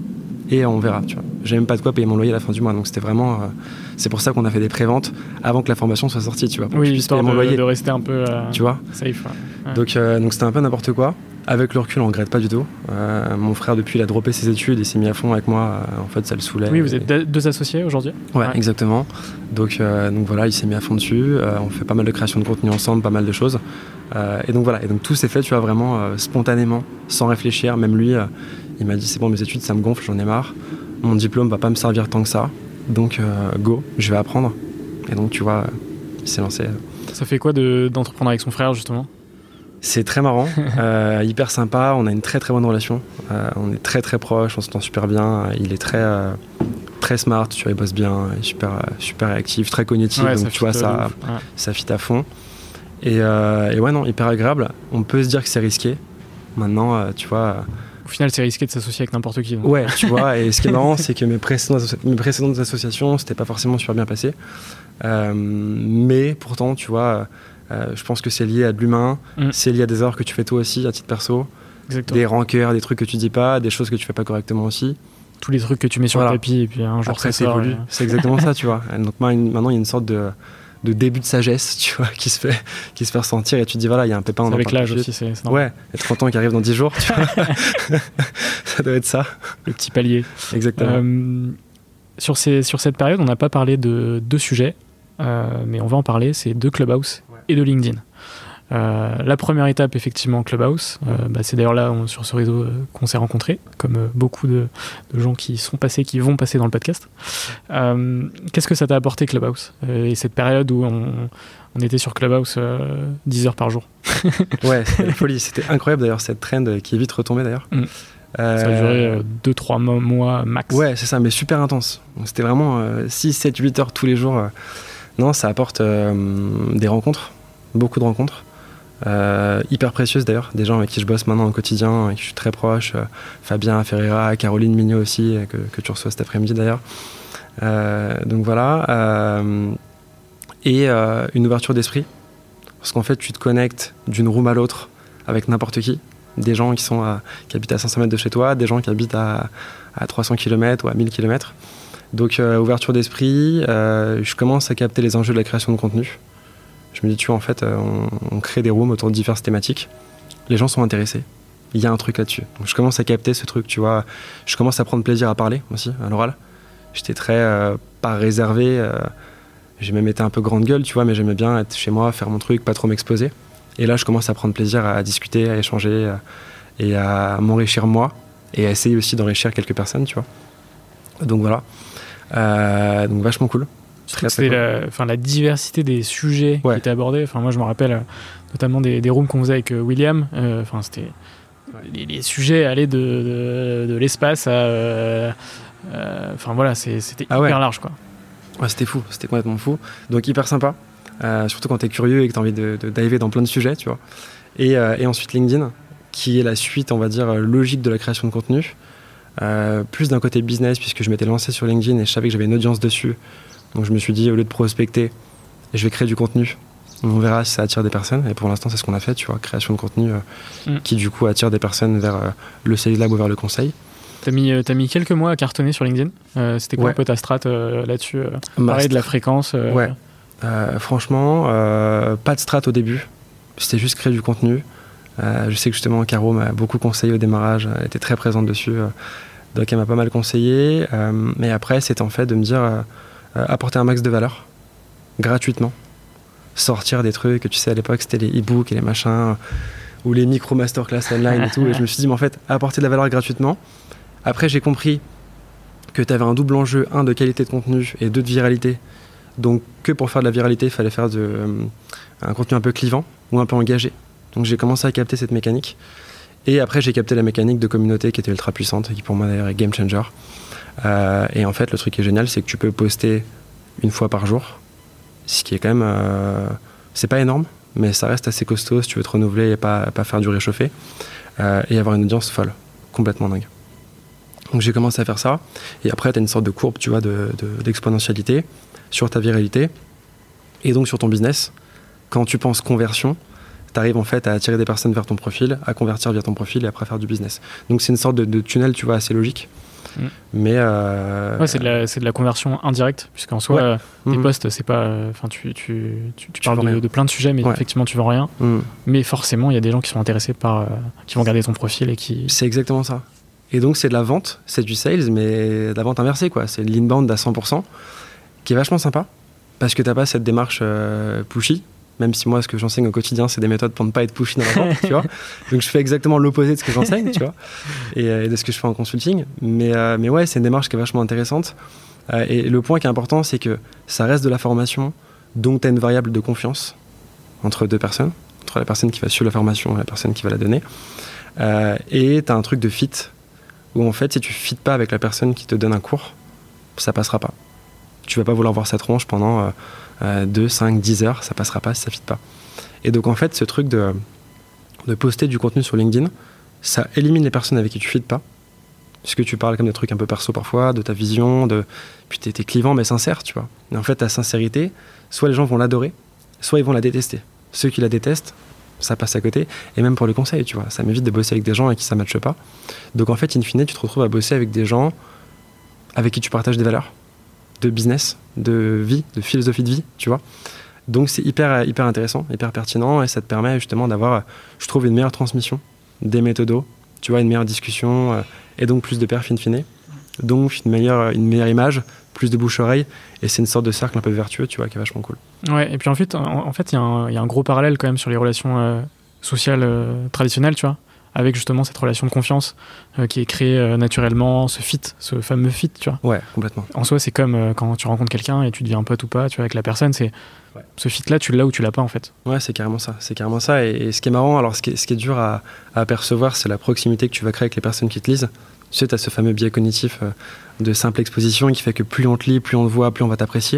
et on verra, tu vois. J'avais même pas de quoi payer mon loyer à la fin du mois, donc c'était vraiment... Euh, c'est pour ça qu'on a fait des préventes avant que la formation soit sortie, tu vois. Pour oui, que je puisse payer de, mon loyer. de rester un peu euh, tu vois safe. Ouais. Donc, euh, donc c'était un peu n'importe quoi. Avec le recul, on ne regrette pas du tout. Euh, mon frère, depuis, il a droppé ses études et s'est mis à fond avec moi. Euh, en fait, ça le saoulait. Oui, vous et... êtes deux associés aujourd'hui ? Ouais, ouais, exactement. Donc, euh, donc voilà, il s'est mis à fond dessus. Euh, on fait pas mal de création de contenu ensemble, pas mal de choses. Euh, et donc voilà, et donc tout s'est fait, tu vois, vraiment euh, spontanément, sans réfléchir. Même lui, euh, il m'a dit, c'est bon, mes études, ça me gonfle, j'en ai marre. Mon diplôme va pas me servir tant que ça. Donc, euh, go, je vais apprendre. Et donc, tu vois, il s'est lancé. Ça fait quoi de, d'entreprendre avec son frère, justement ? C'est très marrant, euh, hyper sympa, on a une très très bonne relation, euh, on est très très proches, on s'entend super bien, il est très, euh, très smart, tu vois, il bosse bien, il est super, super réactif, très cognitif, ouais, donc tu vois, ça, ouais. ça fit à fond. Et, euh, et ouais, non, hyper agréable, on peut se dire que c'est risqué, maintenant, euh, tu vois... Au final, c'est risqué de s'associer avec n'importe qui. Donc. Ouais, tu vois, et ce qui est marrant, c'est que mes précédentes, asso- mes précédentes associations, c'était pas forcément super bien passé, euh, mais pourtant, tu vois... Euh, je pense que c'est lié à de l'humain, mmh. c'est lié à des erreurs que tu fais toi aussi à titre perso, exactement. Des rancœurs, des trucs que tu dis pas, des choses que tu fais pas correctement aussi. Tous les trucs que tu mets sur voilà. le tapis et puis un jour après ça sort. Et... C'est exactement ça, tu vois. Donc maintenant il y a une sorte de, de début de sagesse, tu vois, qui se fait, qui se fait ressentir et tu te dis voilà, il y a un pépin. C'est avec l'âge aussi, c'est, c'est ouais, et trente ans qui arrive dans dix jours, tu vois. Ça doit être ça. Le petit palier. Exactement. Euh, sur, ces, sur cette période, on n'a pas parlé de deux sujets, euh, mais on va en parler, c'est de Clubhouse. Et de LinkedIn. Euh, la première étape, effectivement, Clubhouse. Euh, bah, c'est d'ailleurs là, on, sur ce réseau, euh, qu'on s'est rencontrés, comme euh, beaucoup de, de gens qui sont passés, qui vont passer dans le podcast. Euh, qu'est-ce que ça t'a apporté, Clubhouse, euh, et cette période où on, on était sur Clubhouse euh, dix heures par jour? Ouais, c'était la folie. C'était incroyable, d'ailleurs, cette trend qui est vite retombée, d'ailleurs. Mm. Euh... Ça a duré deux trois mois max. Ouais, c'est ça, mais super intense. Donc, c'était vraiment euh, six, sept, huit heures tous les jours. Euh... Non, ça apporte euh, des rencontres, beaucoup de rencontres. Euh, hyper précieuses d'ailleurs, des gens avec qui je bosse maintenant au quotidien, avec qui je suis très proche, euh, Fabien Ferreira, Caroline Mignot aussi, que, que tu reçois cet après-midi d'ailleurs. Euh, donc voilà. Euh, et euh, une ouverture d'esprit, parce qu'en fait tu te connectes d'une room à l'autre avec n'importe qui. Des gens qui, sont à, qui habitent à cinq cents mètres de chez toi, des gens qui habitent à, à trois cents kilomètres ou à mille kilomètres. Donc euh, ouverture d'esprit, euh, je commence à capter les enjeux de la création de contenu. Je me dis, tu vois, en fait, euh, on, on crée des rooms autour de diverses thématiques. Les gens sont intéressés. Il y a un truc là-dessus. Donc je commence à capter ce truc, tu vois. Je commence à prendre plaisir à parler aussi, à l'oral. J'étais très, euh, pas réservé. Euh, j'ai même été un peu grande gueule, tu vois, mais j'aimais bien être chez moi, faire mon truc, pas trop m'exposer. Et là, je commence à prendre plaisir à discuter, à échanger euh, et à m'enrichir moi et à essayer aussi d'enrichir quelques personnes, tu vois. Donc voilà. Euh, donc vachement cool. Très, très cool. La, enfin, la diversité des sujets ouais. qui étaient abordés. Enfin, moi, je me rappelle euh, notamment des, des rooms qu'on faisait avec euh, William. Euh, enfin, c'était ouais. les, les sujets allaient de, de, de l'espace à. Euh, euh, enfin voilà, c'est, c'était ah hyper ouais. large, quoi. Ouais, c'était fou, c'était complètement fou. Donc hyper sympa. Euh, surtout quand t'es curieux et que t'as envie de, de diver dans plein de sujets, tu vois. Et, euh, et ensuite LinkedIn, qui est la suite, on va dire, logique de la création de contenu. Euh, plus d'un côté business, puisque je m'étais lancé sur LinkedIn et je savais que j'avais une audience dessus. Donc je me suis dit, au lieu de prospecter, je vais créer du contenu. On verra si ça attire des personnes. Et pour l'instant, c'est ce qu'on a fait, tu vois, création de contenu euh, mm. qui du coup attire des personnes vers euh, le Sales Lab ou vers le conseil. T'as mis, euh, t'as mis quelques mois à cartonner sur LinkedIn. Euh, c'était quoi ouais. un peu ta strat euh, là-dessus euh, Pareil, de la fréquence euh... Ouais. Euh, franchement, euh, pas de strat au début. C'était juste créer du contenu. Euh, je sais que justement, Caro m'a beaucoup conseillé au démarrage. Elle était très présente dessus. Euh, donc elle m'a pas mal conseillé. Euh, mais après, c'était en fait de me dire... Euh, Euh, apporter un max de valeur gratuitement, sortir des trucs que tu sais à l'époque c'était les e-books et les machins ou les micro masterclass online et tout, et je me suis dit mais en fait apporter de la valeur gratuitement. Après j'ai compris que tu avais un double enjeu, un de qualité de contenu et deux de viralité, donc que pour faire de la viralité il fallait faire de, euh, un contenu un peu clivant ou un peu engagé. Donc j'ai commencé à capter cette mécanique et après j'ai capté la mécanique de communauté qui était ultra puissante et qui pour moi d'ailleurs est game changer. Euh, et en fait, le truc qui est génial, c'est que tu peux poster une fois par jour, ce qui est quand même... Euh, c'est pas énorme, mais ça reste assez costaud si tu veux te renouveler et pas, pas faire du réchauffé. Euh, et avoir une audience folle, complètement dingue. Donc j'ai commencé à faire ça. Et après, tu as une sorte de courbe, tu vois, de, de, d'exponentialité sur ta viralité et donc sur ton business. Quand tu penses conversion, tu arrives en fait à attirer des personnes vers ton profil, à convertir via ton profil et après à faire du business. Donc c'est une sorte de, de tunnel, tu vois, assez logique. Mmh. Mais euh... ouais, c'est de la c'est de la conversion indirecte puisqu'en soi ouais. euh, tes mmh. posts c'est pas enfin euh, tu tu tu, tu, tu parles de, de plein de sujets mais ouais. effectivement tu vends rien mmh. mais forcément il y a des gens qui sont intéressés par euh, qui vont regarder ton profil et qui c'est exactement ça. Et donc c'est de la vente, c'est du sales mais de la vente inversée quoi, c'est de l'inbound à cent pour cent qui est vachement sympa parce que t'as pas cette démarche euh, pushy. Même si moi, ce que j'enseigne au quotidien, c'est des méthodes pour ne pas être pushy dans la vente, tu vois. Donc, je fais exactement l'opposé de ce que j'enseigne, tu vois, et, et de ce que je fais en consulting. Mais, euh, mais ouais, c'est une démarche qui est vachement intéressante. Euh, et le point qui est important, c'est que ça reste de la formation, donc tu as une variable de confiance entre deux personnes, entre la personne qui va suivre la formation et la personne qui va la donner. Euh, et tu as un truc de fit, où en fait, si tu ne fites pas avec la personne qui te donne un cours, ça passera pas. Tu vas pas vouloir voir sa tronche pendant... Euh, deux, cinq, dix heures, ça passera pas si ça fit pas. Et donc en fait, ce truc de, de poster du contenu sur LinkedIn, ça élimine les personnes avec qui tu fites pas, puisque tu parles comme des trucs un peu perso parfois, de ta vision, de... puis t'es, t'es clivant mais sincère, tu vois. Et en fait, ta sincérité, soit les gens vont l'adorer, soit ils vont la détester. Ceux qui la détestent, ça passe à côté, et même pour le conseil, tu vois, ça m'évite de bosser avec des gens avec qui ça ne matche pas. Donc en fait, in fine, tu te retrouves à bosser avec des gens avec qui tu partages des valeurs, de business, de vie, de philosophie de vie, tu vois. Donc c'est hyper, hyper intéressant, hyper pertinent et ça te permet justement d'avoir, je trouve, une meilleure transmission des méthodos, tu vois, une meilleure discussion euh, et donc plus de perf in fine. donc une meilleure, une meilleure image, plus de bouche-oreille, et c'est une sorte de cercle un peu vertueux, tu vois, qui est vachement cool. Ouais, et puis en fait, en, en fait, il y, y a un gros parallèle quand même sur les relations euh, sociales euh, traditionnelles, tu vois, avec justement cette relation de confiance euh, qui est créée euh, naturellement, ce fit, ce fameux fit, tu vois. Ouais, complètement. En soi, c'est comme euh, quand tu rencontres quelqu'un et tu deviens pote ou pas, tu vois, avec la personne, c'est ouais. Ce fit-là, tu l'as ou tu l'as pas, en fait. Ouais, c'est carrément ça, c'est carrément ça. Et, et ce qui est marrant, alors ce qui est, ce qui est dur à, à apercevoir, c'est la proximité que tu vas créer avec les personnes qui te lisent. Tu sais, tu as ce fameux biais cognitif euh, de simple exposition qui fait que plus on te lit, plus on te voit, plus on va t'apprécier.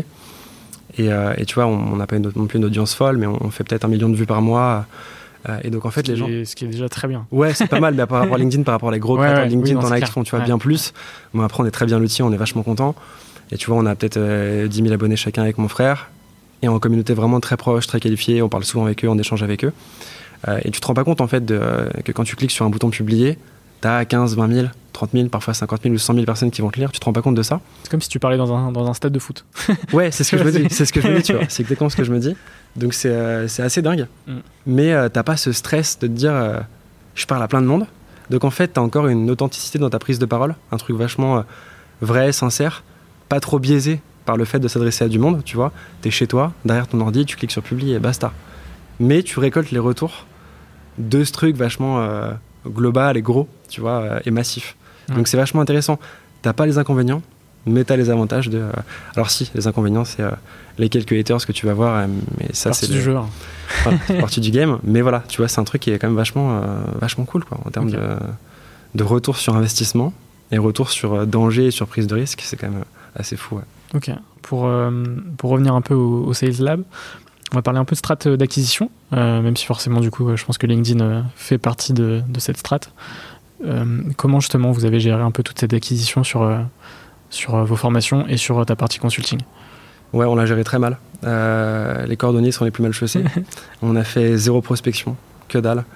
Et, euh, et tu vois, on n'a pas une, non plus une audience folle, mais on, on fait peut-être un million de vues par mois. Euh, et donc en fait, ce les gens. Est, ce qui est déjà très bien. Ouais, c'est pas mal, mais par rapport à LinkedIn, par rapport à les gros ouais, créateurs ouais, LinkedIn, oui, t'en as qui clair. font, tu vois, ouais. bien plus. Bon, après, on est très bien lotis, on est vachement content. Et tu vois, on a peut-être euh, dix mille abonnés chacun avec mon frère. Et en communauté vraiment très proche, très qualifiée, on parle souvent avec eux, on échange avec eux. Euh, et tu te rends pas compte en fait de, euh, que quand tu cliques sur un bouton publier, t'as quinze, vingt mille, trente mille, parfois cinquante mille ou cent mille personnes qui vont te lire, tu te rends pas compte de ça. C'est comme si tu parlais dans un, dans un stade de foot. Ouais, c'est ce que je me dis, c'est ce que je me dis, tu vois, c'est exactement ce que je me dis. Donc c'est, euh, c'est assez dingue. Mm. Mais euh, t'as pas ce stress de te dire euh, je parle à plein de monde. Donc en fait, t'as encore une authenticité dans ta prise de parole, un truc vachement euh, vrai, sincère, pas trop biaisé par le fait de s'adresser à du monde, tu vois. T'es chez toi, derrière ton ordi, tu cliques sur publier et basta. Mais tu récoltes les retours de ce truc vachement euh, global et gros, tu vois, euh, et massif. Ouais. Donc c'est vachement intéressant. T'as pas les inconvénients, mais t'as les avantages de... Euh... Alors si, les inconvénients, c'est euh, les quelques haters que tu vas voir, euh, mais ça partie c'est... du le... jeu. Hein. Voilà, c'est partie du game. Mais voilà, tu vois, c'est un truc qui est quand même vachement, euh, vachement cool, quoi, en termes okay. de, de retour sur investissement et retour sur euh, danger et sur prise de risque, c'est quand même assez fou, ouais. Ok. Pour, euh, pour revenir un peu au, au Sales Lab, on va parler un peu de strat d'acquisition, euh, même si forcément, du coup, je pense que LinkedIn euh, fait partie de, de cette strat. Euh, comment, justement, vous avez géré un peu toute cette acquisition sur, euh, sur euh, vos formations et sur euh, ta partie consulting ? Ouais, on l'a géré très mal. Euh, les cordonniers sont les plus mal chaussés. On a fait zéro prospection, que dalle,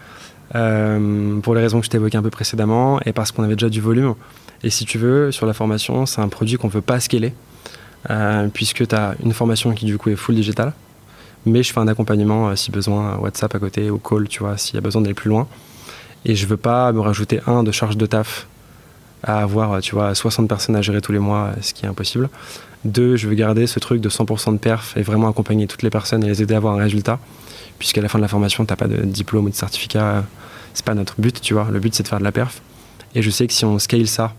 euh, pour les raisons que je t'évoquais un peu précédemment et parce qu'on avait déjà du volume. Et si tu veux, sur la formation, c'est un produit qu'on ne veut pas scaler, euh, puisque tu as une formation qui du coup est full digital, mais je fais un accompagnement euh, si besoin, WhatsApp à côté, ou call, tu vois, s'il y a besoin d'aller plus loin. Et je ne veux pas me rajouter un de charge de taf à avoir, tu vois, soixante personnes à gérer tous les mois, ce qui est impossible. Deux, je veux garder ce truc de cent pour cent de perf et vraiment accompagner toutes les personnes et les aider à avoir un résultat, puisqu'à la fin de la formation, tu n'as pas de diplôme ou de certificat. C'est pas notre but, tu vois. Le but, c'est de faire de la perf. Et je sais que si on scale ça,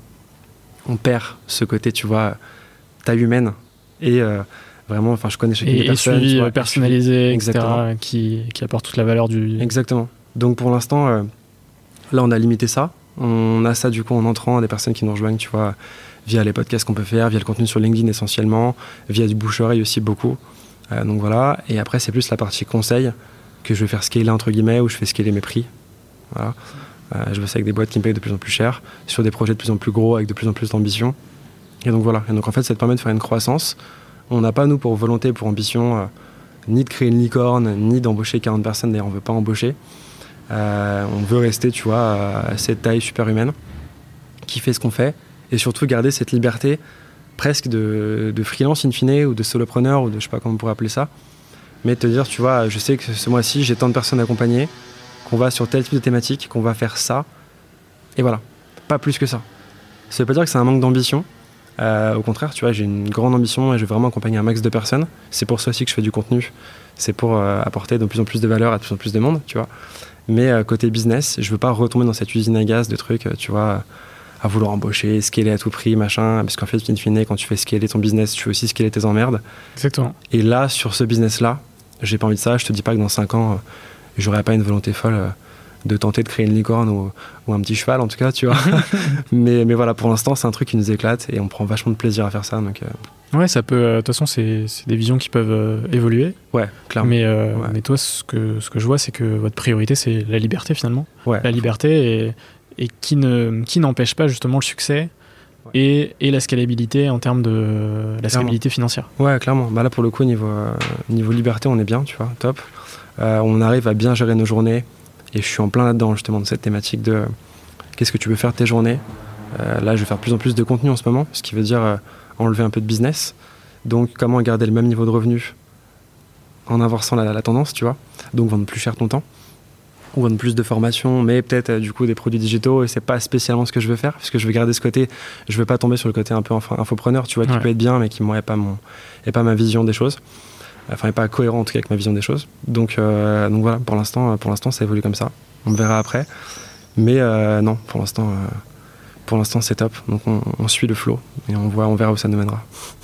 on perd ce côté, tu vois, taille humaine et euh, vraiment, enfin, je connais chacune des personnes. Et suivi tu vois, personnalisé, et cetera, qui, qui apporte toute la valeur du... Exactement. Donc pour l'instant, euh, là, on a limité ça. On a ça, du coup, en entrant, des personnes qui nous rejoignent, tu vois, via les podcasts qu'on peut faire, via le contenu sur LinkedIn essentiellement, via du bouche-oreille aussi beaucoup. Euh, donc voilà. Et après, c'est plus la partie conseil que je vais faire scaler, entre guillemets, où je fais scaler mes prix. Voilà. Euh, je bosse avec des boîtes qui me payent de plus en plus cher, sur des projets de plus en plus gros, avec de plus en plus d'ambition. Et donc voilà. Et donc en fait, ça te permet de faire une croissance. On n'a pas, nous, pour volonté, pour ambition, euh, ni de créer une licorne, ni d'embaucher quarante personnes. D'ailleurs, on ne veut pas embaucher. Euh, on veut rester, tu vois, à cette taille super humaine, qui fait ce qu'on fait, et surtout garder cette liberté presque de, de freelance in fine, ou de solopreneur, ou de je sais pas comment on pourrait appeler ça. Mais te dire, tu vois, je sais que ce mois-ci, j'ai tant de personnes accompagnées, qu'on va sur tel type de thématique, qu'on va faire ça, et voilà, pas plus que ça. Ça veut pas dire que c'est un manque d'ambition, euh, au contraire, tu vois, j'ai une grande ambition et je veux vraiment accompagner un max de personnes. C'est pour ça aussi que je fais du contenu, c'est pour euh, apporter de plus en plus de valeur à de plus en plus de monde, tu vois. Mais euh, côté business, je veux pas retomber dans cette usine à gaz de trucs, euh, tu vois, à vouloir embaucher, scaler à tout prix, machin, parce qu'en fait, in fine, quand tu fais scaler ton business, tu fais aussi scaler tes emmerdes. Exactement. Et là, sur ce business-là, j'ai pas envie de ça, je te dis pas que dans cinq ans, euh, j'aurais pas une volonté folle euh, de tenter de créer une licorne ou, ou un petit cheval, en tout cas, tu vois. mais, mais voilà, pour l'instant, c'est un truc qui nous éclate et on prend vachement de plaisir à faire ça, donc... Euh... Ouais, ça peut. De euh, toute façon, c'est, c'est des visions qui peuvent euh, évoluer. Ouais, clairement. Mais, euh, ouais. mais toi, ce que, ce que je vois, c'est que votre priorité, c'est la liberté, finalement. Ouais. La liberté et, et qui, ne, qui n'empêche pas, justement, le succès ouais. et, et la scalabilité en termes de la scalabilité financière. Ouais, clairement. Bah là, pour le coup, niveau, euh, niveau liberté, on est bien, tu vois, top. Euh, on arrive à bien gérer nos journées. Et je suis en plein là-dedans, justement, de cette thématique de euh, qu'est-ce que tu veux faire de tes journées. Euh, là, je vais faire de plus en plus de contenu en ce moment, ce qui veut dire... Euh, enlever un peu de business, donc comment garder le même niveau de revenu en inversant la, la tendance, tu vois, donc vendre plus cher ton temps. ou vendre plus de formations, mais peut-être euh, du coup des produits digitaux, et c'est pas spécialement ce que je veux faire, parce que je veux garder ce côté, je veux pas tomber sur le côté un peu info- infopreneur, tu vois, qui Ouais. peut être bien, mais qui moi est pas mon, est pas ma vision des choses, enfin est pas cohérent en tout cas avec ma vision des choses. Donc, euh, donc voilà, pour l'instant, pour l'instant ça évolue comme ça. On verra après, mais euh, non, pour l'instant, euh, pour l'instant c'est top. Donc on, on suit le flow et on voit, on verra où ça nous mènera.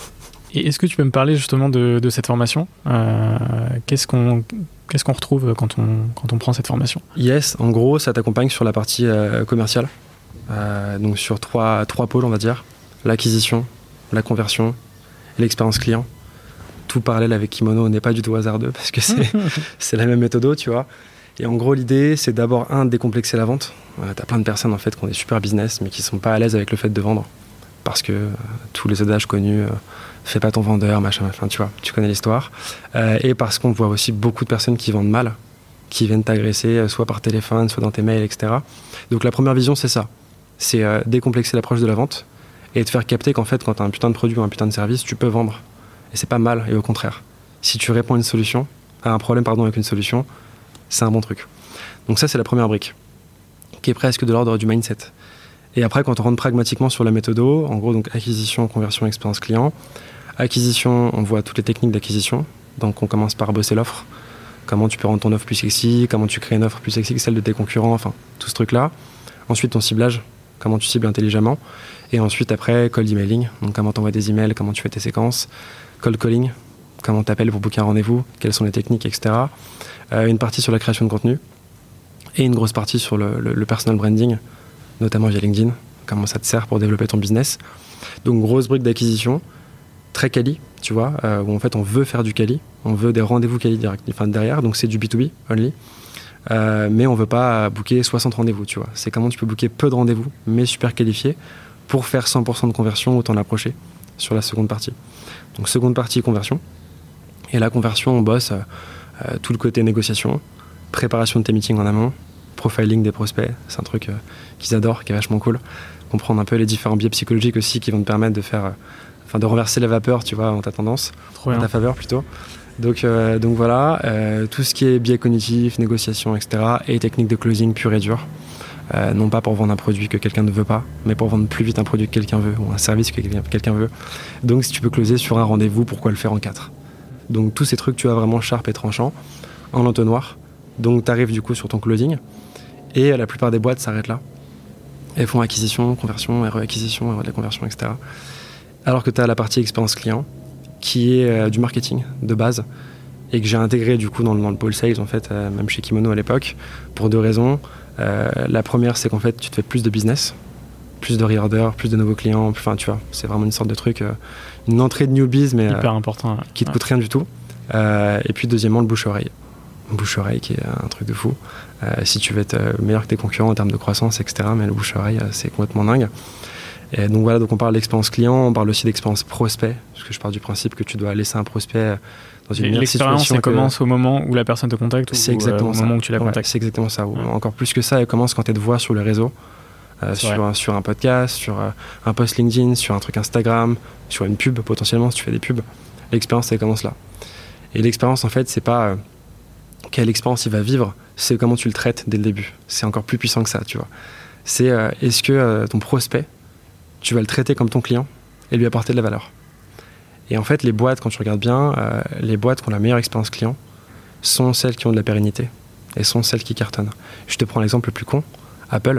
Et est-ce que tu peux me parler justement de, de cette formation ? euh, Qu'est-ce qu'on qu'est-ce qu'on retrouve quand on, quand on prend cette formation ? Yes, en gros, ça t'accompagne sur la partie euh, commerciale, euh, donc sur trois, trois pôles, on va dire, l'acquisition, la conversion et l'expérience client. Tout parallèle avec Kimono n'est pas du tout hasardeux parce que c'est, c'est la même méthode, tu vois. Et en gros, l'idée, c'est d'abord, un, de décomplexer la vente. Euh, t'as plein de personnes en fait qui ont des super business mais qui sont pas à l'aise avec le fait de vendre parce que euh, tous les adages connus, euh, fais pas ton vendeur, machin, enfin, tu vois, tu connais l'histoire. Euh, et parce qu'on voit aussi beaucoup de personnes qui vendent mal, qui viennent t'agresser, euh, soit par téléphone, soit dans tes mails, et cetera. Donc la première vision, c'est ça. C'est euh, décomplexer l'approche de la vente et te faire capter qu'en fait, quand t'as un putain de produit ou un putain de service, tu peux vendre. Et c'est pas mal, et au contraire. Si tu réponds à une solution, à un problème pardon, avec une solution, c'est un bon truc. Donc ça, c'est la première brique, qui est presque de l'ordre du mindset. Et après, quand on rentre pragmatiquement sur la méthode, en gros, donc acquisition, conversion, expérience client. Acquisition, on voit toutes les techniques d'acquisition. Donc on commence par bosser l'offre. Comment tu peux rendre ton offre plus sexy, comment tu crées une offre plus sexy que celle de tes concurrents, enfin, tout ce truc-là. Ensuite, ton ciblage, comment tu cibles intelligemment. Et ensuite, après, cold emailing, donc comment tu envoies des emails, comment tu fais tes séquences. Cold calling, comment tu appelles pour booker un rendez-vous, quelles sont les techniques, et cetera. Euh, une partie sur la création de contenu. Et une grosse partie sur le, le, le personal branding, notamment via LinkedIn, comment ça te sert pour développer ton business. Donc grosse brique d'acquisition, très quali, tu vois, euh, où en fait on veut faire du quali, on veut des rendez-vous quali direct, enfin, derrière, donc c'est du B deux B only, euh, mais on veut pas booker soixante rendez-vous, tu vois. C'est comment tu peux booker peu de rendez-vous, mais super qualifiés, pour faire cent pour cent de conversion ou t'en approcher sur la seconde partie. Donc seconde partie, conversion. Et la conversion, on bosse euh, euh, tout le côté négociation, préparation de tes meetings en amont, profiling des prospects, c'est un truc euh, qu'ils adorent, qui est vachement cool. Comprendre un peu les différents biais psychologiques aussi qui vont te permettre de faire, euh, enfin de renverser la vapeur, tu vois, en ta tendance, Trop en bien. ta faveur plutôt. Donc, euh, donc voilà, euh, tout ce qui est biais cognitifs, négociation, et cetera. Et techniques de closing pure et dure. Euh, non pas pour vendre un produit que quelqu'un ne veut pas, mais pour vendre plus vite un produit que quelqu'un veut ou un service que quelqu'un, quelqu'un veut. Donc si tu peux closer sur un rendez-vous, pourquoi le faire en quatre ? Donc tous ces trucs, tu as vraiment sharp et tranchant, en entonnoir. Donc tu arrives du coup sur ton closing. Et la plupart des boîtes s'arrêtent là. Elles font acquisition, conversion, re-acquisition, re de la conversion, et cetera. Alors que tu as la partie expérience client, qui est euh, du marketing de base, et que j'ai intégré du coup dans le, dans le pôle sales, en fait, euh, même chez Kimono à l'époque, pour deux raisons. Euh, la première, c'est qu'en fait, tu te fais plus de business, plus de reorders, plus de nouveaux clients, enfin, tu vois, c'est vraiment une sorte de truc, euh, une entrée de newbies, mais Hyper euh, important. Ouais. qui te coûte rien du tout. Euh, et puis, deuxièmement, le bouche-oreille. Bouche-oreille qui est un truc de fou. Euh, si tu veux être meilleur que tes concurrents en termes de croissance, et cetera, mais le bouche-oreille, c'est complètement dingue. Et donc voilà, donc on parle d'expérience client, on parle aussi d'expérience prospect, parce que je pars du principe que tu dois laisser un prospect dans une meilleure L'expérience, situation. elle que... commence au moment où la personne te contacte ou c'est exactement euh, au ça. moment où tu la contactes. Ouais, c'est exactement ça. Ouais. Encore plus que ça, elle commence quand tu te vois sur les réseaux, euh, sur, un, sur un podcast, sur euh, un post LinkedIn, sur un truc Instagram, sur une pub potentiellement si tu fais des pubs. L'expérience, elle commence là. Et l'expérience, en fait, c'est pas euh, quelle expérience il va vivre, c'est comment tu le traites dès le début. C'est encore plus puissant que ça, tu vois. C'est euh, est-ce que euh, ton prospect, tu vas le traiter comme ton client et lui apporter de la valeur. Et en fait, les boîtes, quand tu regardes bien, euh, les boîtes qui ont la meilleure expérience client sont celles qui ont de la pérennité et sont celles qui cartonnent. Je te prends l'exemple le plus con, Apple.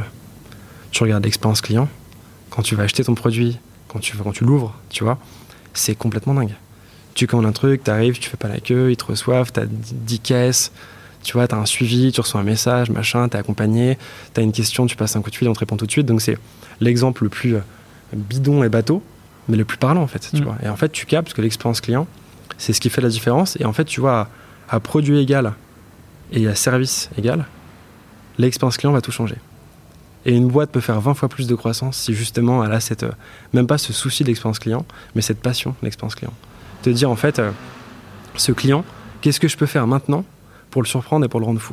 Tu regardes l'expérience client, quand tu vas acheter ton produit, quand tu, quand tu l'ouvres, tu vois, c'est complètement dingue. Tu commandes un truc, tu arrives, tu fais pas la queue, ils te reçoivent, tu as dix caisses, tu vois, tu as un suivi, tu reçois un message, machin, tu es accompagné, tu as une question, tu passes un coup de fil, on te répond tout de suite. Donc c'est l'exemple le plus bidon et bateau, mais le plus parlant en fait. Tu mmh. vois. Et en fait, tu captes que l'expérience client, c'est ce qui fait la différence. Et en fait, tu vois, à, à produit égal et à service égal, l'expérience client va tout changer. Et une boîte peut faire vingt fois plus de croissance si justement elle a cette, euh, même pas ce souci de l'expérience client, mais cette passion de l'expérience client. Te dire en fait, euh, ce client, qu'est-ce que je peux faire maintenant pour le surprendre et pour le rendre fou ?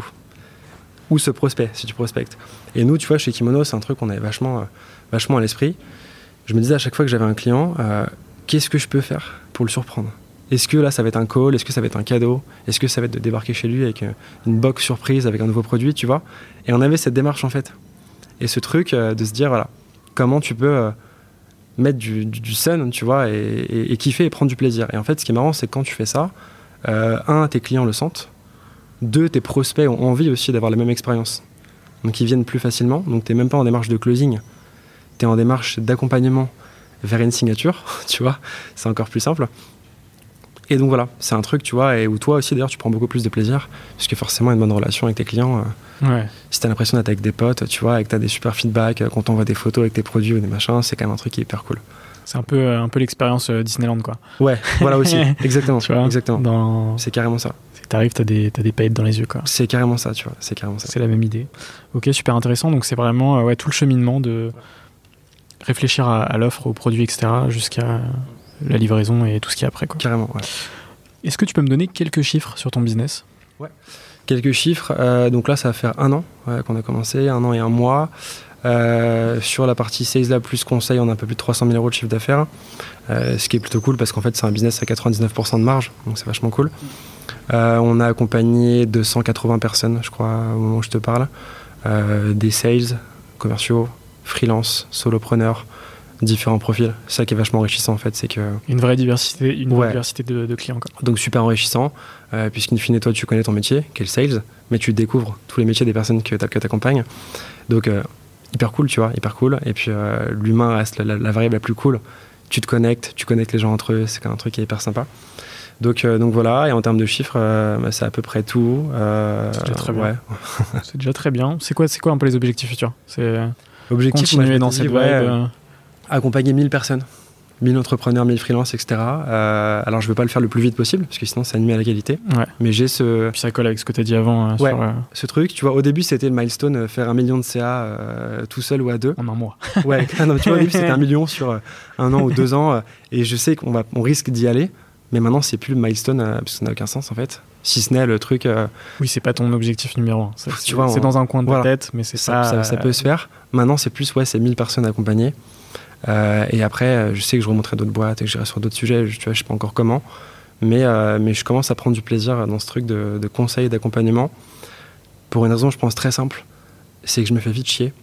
Ou ce prospect, si tu prospectes. Et nous, tu vois, chez Kimono, c'est un truc qu'on avait vachement, euh, vachement à l'esprit. Je me disais à chaque fois que j'avais un client, euh, qu'est-ce que je peux faire pour le surprendre ? Est-ce que là, ça va être un call? Est-ce que ça va être un cadeau? Est-ce que ça va être de débarquer chez lui avec une box surprise, avec un nouveau produit, tu vois? Et on avait cette démarche, en fait. Et ce truc euh, de se dire, voilà, comment tu peux euh, mettre du, du, du sun, tu vois, et, et, et kiffer et prendre du plaisir. Et en fait, ce qui est marrant, c'est que quand tu fais ça, euh, un, tes clients le sentent. Deux, tes prospects ont envie aussi d'avoir la même expérience. Donc, ils viennent plus facilement. Donc, tu n'es même pas en démarche de closing. Tu es en démarche d'accompagnement vers une signature, tu vois. C'est encore plus simple. Et donc voilà, c'est un truc, tu vois, et où toi aussi d'ailleurs tu prends beaucoup plus de plaisir, parce que forcément une bonne relation avec tes clients, euh, ouais. si t'as l'impression d'être avec des potes, tu vois, et que t'as des super feedbacks, euh, quand t'envoies des photos avec tes produits ou des machins, c'est quand même un truc qui est hyper cool. C'est un peu, un peu l'expérience euh, Disneyland, quoi. Ouais, voilà aussi, exactement, tu vois, exactement. Dans... C'est carrément ça. C'est que t'arrives, t'as des, t'as des paillettes dans les yeux, quoi. C'est carrément ça, tu vois, c'est carrément ça. C'est la même idée. Ok, super intéressant, donc c'est vraiment euh, ouais, tout le cheminement de réfléchir à, à l'offre, aux produits, et cetera, jusqu'à la livraison et tout ce qui est après, quoi. Carrément, ouais. Est-ce que tu peux me donner quelques chiffres sur ton business? Ouais. Quelques chiffres. Euh, donc là, ça va faire un an ouais, qu'on a commencé, un an et un mois. Euh, sur la partie Sales Lab plus conseil, on a un peu plus de trois cent mille euros de chiffre d'affaires. Euh, ce qui est plutôt cool parce qu'en fait, c'est un business à quatre-vingt-dix-neuf pour cent de marge. Donc c'est vachement cool. Euh, on a accompagné deux cent quatre-vingts personnes, je crois, au moment où je te parle. Euh, des sales, commerciaux, freelance, solopreneurs. Différents profils, c'est ça qui est vachement enrichissant en fait, c'est que une vraie diversité, une ouais. vraie diversité de, de clients quoi. Donc super enrichissant, euh, puisqu'in fine toi tu connais ton métier, qui est le sales, mais tu découvres tous les métiers des personnes que tu accompagnes, donc euh, hyper cool tu vois, hyper cool. Et puis euh, l'humain reste la, la variable la plus cool. Tu te connectes, tu connectes les gens entre eux, c'est quand même un truc qui est hyper sympa. Donc, euh, donc voilà, et en termes de chiffres, euh, bah, c'est à peu près tout. Euh, c'est déjà très ouais. bien. C'est déjà très bien. C'est quoi, c'est quoi un peu les objectifs futurs? C'est objectif, continuer moi, dans dit, cette vibe. Ouais, euh... accompagner mille personnes, mille entrepreneurs, mille freelances, et cetera. Euh, alors je veux pas le faire le plus vite possible parce que sinon ça nuit à la qualité. Ouais. Mais j'ai ce. Puis ça colle avec ce que tu as dit avant. Euh, ouais. sur, euh... Ce truc, tu vois, au début c'était le milestone, euh, faire un million de C A euh, tout seul ou à deux. En un mois. Ouais. Non, tu vois, au début c'était un million sur euh, un an ou deux ans, euh, et je sais qu'on va, on risque d'y aller. Mais maintenant c'est plus le milestone euh, parce que ça n'a aucun sens en fait. Si ce n'est le truc. Euh... Oui, c'est pas ton objectif numéro un. C'est, tu vois, c'est on... dans un coin de voilà. ta tête, mais c'est ça. pas. Ça, ça, ça peut se faire. Maintenant c'est plus ouais, c'est mille personnes accompagnées. Euh, et après, je sais que je remonterai d'autres boîtes et que j'irai sur d'autres sujets, je, tu vois, je sais pas encore comment, mais, euh, mais je commence à prendre du plaisir dans ce truc de, de conseil et d'accompagnement pour une raison, je pense, très simple, c'est que je me fais vite chier.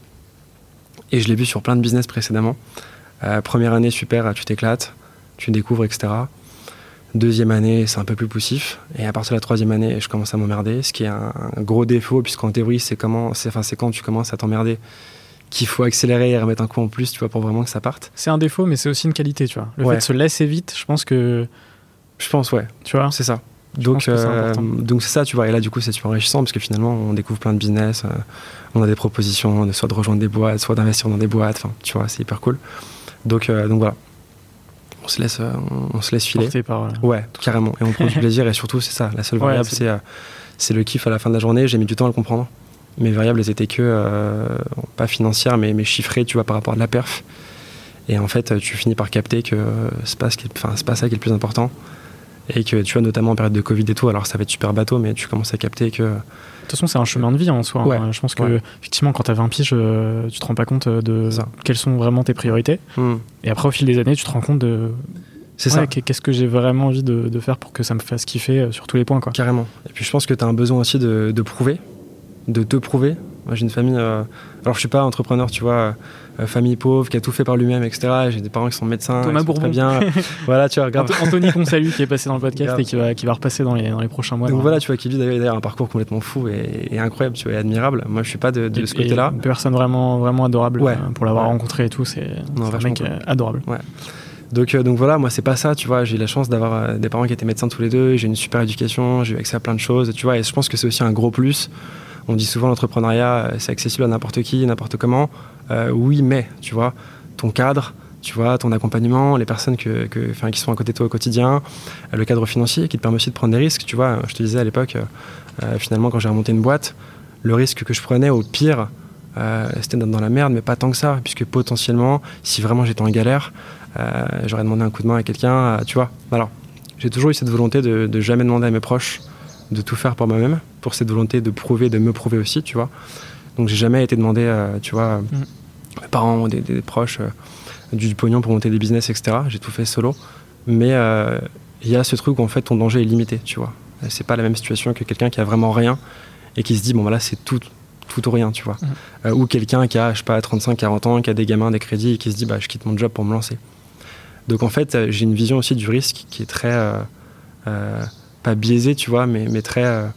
Et je l'ai vu sur plein de business précédemment. Euh, première année, super, tu t'éclates, tu découvres, et cetera. Deuxième année, c'est un peu plus poussif. Et à partir de la troisième année, je commence à m'emmerder, ce qui est un, un gros défaut, puisqu'en théorie, c'est, comment, c'est, enfin, c'est quand tu commences à t'emmerder qu'il faut accélérer et remettre un coup en plus, tu vois, pour vraiment que ça parte. C'est un défaut, mais c'est aussi une qualité, tu vois. Le ouais. fait de se laisser vite, je pense que... Je pense, ouais. Tu vois, c'est ça. Donc, c'est euh, donc c'est ça, tu vois. Et là, du coup, c'est super enrichissant parce que finalement, on découvre plein de business. Euh, on a des propositions, de soit de rejoindre des boîtes, soit d'investir dans des boîtes. Enfin, tu vois, c'est hyper cool. Donc, euh, donc voilà. On se laisse, euh, on, on se laisse filer. Porté par, euh... Ouais, carrément. Et on prend du plaisir. Et surtout, c'est ça. La seule variable, ouais, c'est, c'est, euh, c'est le kiff à la fin de la journée. J'ai mis du temps à le comprendre. Mes variables, elles étaient que, euh, pas financières, mais, mais chiffrées, tu vois, par rapport à de la perf. Et en fait, tu finis par capter que euh, c'est pas, ce qui est, enfin, c'est pas ça qui est le plus important. Et que, tu vois, notamment en période de Covid et tout, alors ça va être super bateau, mais tu commences à capter que... De toute façon, c'est un chemin de vie en soi. Ouais. Hein. Je pense que, ouais. effectivement, quand t'as vingt piges, euh, tu te rends pas compte de quelles sont vraiment tes priorités. Mmh. Et après, au fil des années, tu te rends compte de... C'est ouais, ça. Qu'est-ce que j'ai vraiment envie de, de faire pour que ça me fasse kiffer sur tous les points, quoi. Carrément. Et puis, je pense que t'as un besoin aussi de, de prouver, de te prouver. Moi, j'ai une famille... Euh... Alors, je suis pas entrepreneur, tu vois... Euh, famille pauvre, qui a tout fait par lui-même, et cetera. Et j'ai des parents qui sont médecins, Thomas sont Bourbon. très bien. Voilà, tu vois, regarde. Anthony Consalu qui est passé dans le podcast Grave. et qui va, qui va repasser dans les, dans les prochains mois. Donc là. voilà, tu vois, qui vit d'ailleurs un parcours complètement fou et, et incroyable, tu vois, et admirable. Moi, je suis pas de, de et, ce côté-là. Une personne vraiment, vraiment adorable, ouais. euh, pour l'avoir ouais. rencontré et tout, c'est, non, c'est un mec cool. euh, adorable. Ouais. Donc, euh, donc voilà, moi, c'est pas ça, tu vois. J'ai eu la chance d'avoir euh, des parents qui étaient médecins tous les deux. J'ai une super éducation, j'ai eu accès à plein de choses, tu vois. Et je pense que c'est aussi un gros plus. On dit souvent l'entrepreneuriat, c'est accessible à n'importe qui, n'importe comment. Euh, oui, mais, tu vois, ton cadre, tu vois, ton accompagnement, les personnes que, que, qui sont à côté de toi au quotidien, euh, le cadre financier qui te permet aussi de prendre des risques. Tu vois, je te disais à l'époque, euh, finalement, quand j'ai remonté une boîte, le risque que je prenais au pire, euh, c'était d'être dans la merde, mais pas tant que ça, puisque potentiellement, si vraiment j'étais en galère, euh, j'aurais demandé un coup de main à quelqu'un, euh, tu vois. Alors, j'ai toujours eu cette volonté de, de jamais demander à mes proches de tout faire pour moi-même, pour cette volonté de prouver, de me prouver aussi, tu vois. Donc j'ai jamais été demandé, euh, tu vois, mm. mes parents, des, des, des proches, euh, du, du pognon pour monter des business, et cetera. J'ai tout fait solo. Mais, euh, il y a ce truc où en fait ton danger est limité, tu vois. C'est pas la même situation que quelqu'un qui a vraiment rien et qui se dit bon bah là c'est tout, tout ou rien, tu vois. Mmh. Euh, ou quelqu'un qui a, je sais pas, trente-cinq quarante ans, qui a des gamins, des crédits et qui se dit bah je quitte mon job pour me lancer. Donc en fait j'ai une vision aussi du risque qui est très, euh, euh, pas biaisée, tu vois, mais, mais très, euh,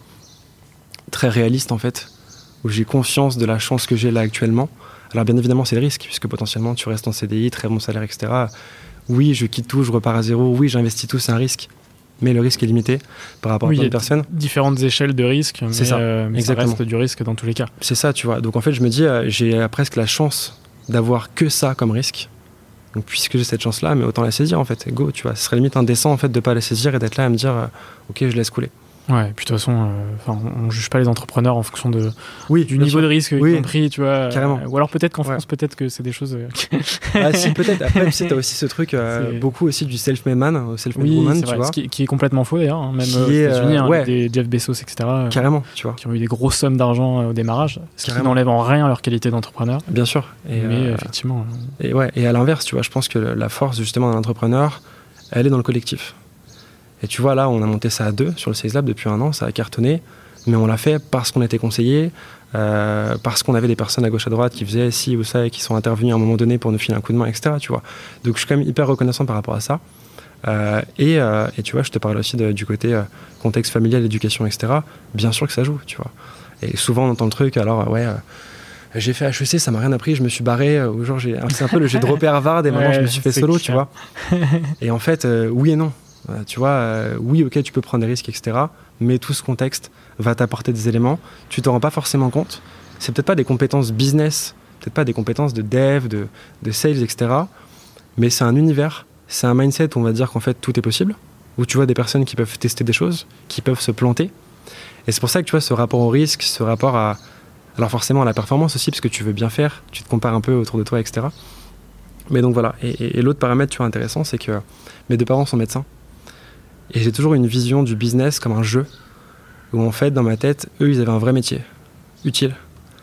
très réaliste en fait, où j'ai conscience de la chance que j'ai là actuellement. Alors bien évidemment c'est le risque, puisque potentiellement tu restes en C D I, très bon salaire, et cetera. Oui, je quitte tout, je repars à zéro, oui j'investis tout, c'est un risque. Mais le risque est limité par rapport oui, à plein de personnes. Différentes échelles de risque, mais, c'est ça, euh, mais ça reste du risque dans tous les cas. C'est ça, tu vois. Donc en fait, je me dis, euh, j'ai euh, presque la chance d'avoir que ça comme risque. Donc puisque j'ai cette chance-là, mais autant la saisir en fait. Et go, tu vois. Ce serait limite indécent en fait de pas la saisir et d'être là à me dire, euh, ok, je laisse couler. Ouais, et puis de toute façon, euh, on ne juge pas les entrepreneurs en fonction de, oui, du niveau sûr. de risque oui, qu'ils ont pris, tu vois. Carrément. Euh, ou alors peut-être qu'en ouais. France, peut-être que c'est des choses... Euh... ah si, peut-être. Après, tu sais, t'as aussi ce truc, euh, beaucoup aussi du self-made man, self-made oui, woman, c'est tu vrai, vois. Ce qui, qui est complètement faux d'ailleurs, hein, même qui aux est, États-Unis, euh, hein, ouais. des Jeff Bezos, et cetera. Carrément, tu vois. Qui ont eu des grosses sommes d'argent euh, au démarrage, ce Carrément. Qui n'enlève en rien leur qualité d'entrepreneur. Bien sûr. Et mais euh, effectivement... Et, ouais, et à l'inverse, tu vois, je pense que la force justement d'un entrepreneur, elle est dans le collectif. Et tu vois, là, on a monté ça à deux sur le Sales Lab depuis un an, ça a cartonné. Mais on l'a fait parce qu'on était conseillé, euh, parce qu'on avait des personnes à gauche à droite qui faisaient ci ou ça et qui sont intervenues à un moment donné pour nous filer un coup de main, et cetera. Tu vois. Donc je suis quand même hyper reconnaissant par rapport à ça. Euh, et, euh, et tu vois, je te parle aussi de, du côté euh, contexte familial, éducation, et cetera. Bien sûr que ça joue, tu vois. Et souvent on entend le truc, alors ouais, euh, j'ai fait H E C, ça m'a rien appris, je me suis barré, euh, ou genre j'ai, c'est un peu le j'ai droppé Harvard et maintenant ouais, je me suis fait solo, clair. Tu vois. Et en fait, euh, oui et non. Euh, tu vois, euh, oui, ok, tu peux prendre des risques, et cetera. Mais tout ce contexte va t'apporter des éléments, tu t'en rends pas forcément compte. C'est peut-être pas des compétences business, peut-être pas des compétences de dev, de, de sales, et cetera. Mais c'est un univers, c'est un mindset où on va dire qu'en fait tout est possible, où tu vois des personnes qui peuvent tester des choses, qui peuvent se planter. Et c'est pour ça que tu vois ce rapport au risque, ce rapport à, alors forcément à la performance aussi, parce que tu veux bien faire, tu te compares un peu autour de toi, et cetera. Mais donc voilà. Et, et, et l'autre paramètre, tu vois, intéressant, c'est que mes deux parents sont médecins. Et j'ai toujours une vision du business comme un jeu, où en fait, dans ma tête, eux, ils avaient un vrai métier, utile.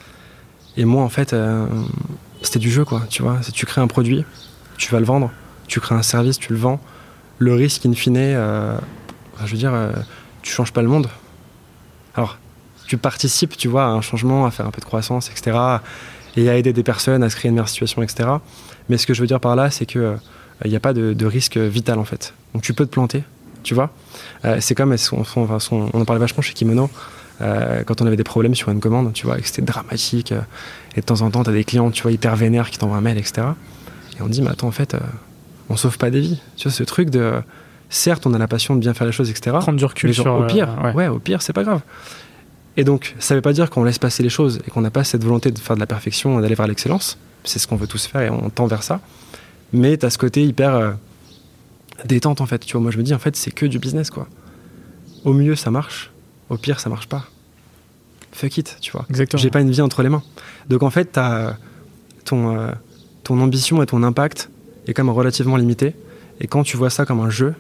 Et moi, en fait, euh, c'était du jeu, quoi, tu vois. C'est, tu crées un produit, tu vas le vendre, tu crées un service, tu le vends. Le risque, in fine, euh, je veux dire, euh, tu changes pas le monde. Alors, tu participes, tu vois, à un changement, à faire un peu de croissance, et cetera, et à aider des personnes à se créer une meilleure situation, et cetera. Mais ce que je veux dire par là, c'est qu'il n'y euh, a pas de, de risque vital, en fait. Donc, tu peux te planter. Tu vois, euh, c'est comme son, son, son, on en parlait vachement chez Kimono euh, quand on avait des problèmes sur une commande, tu vois, et que c'était dramatique. Euh, et de temps en temps, t'as des clients, tu vois, hyper vénères qui t'envoient un mail, et cetera. Et on dit, mais attends, en fait, euh, on sauve pas des vies. Tu vois, ce truc de, certes, on a la passion de bien faire les choses, et cetera. Prendre du recul mais genre, sur. Au pire, euh, ouais. ouais, au pire, c'est pas grave. Et donc, ça veut pas dire qu'on laisse passer les choses et qu'on n'a pas cette volonté de faire de la perfection et d'aller vers l'excellence. C'est ce qu'on veut tous faire et on tend vers ça. Mais t'as ce côté hyper euh, détente en fait, tu vois, moi je me dis en fait c'est que du business quoi. Au mieux ça marche, au pire ça marche pas. Fuck it, tu vois. Exactement. J'ai pas une vie entre les mains. Donc en fait t'as ton, euh, ton ambition et ton impact est quand même relativement limité. Et quand tu vois ça comme un jeu,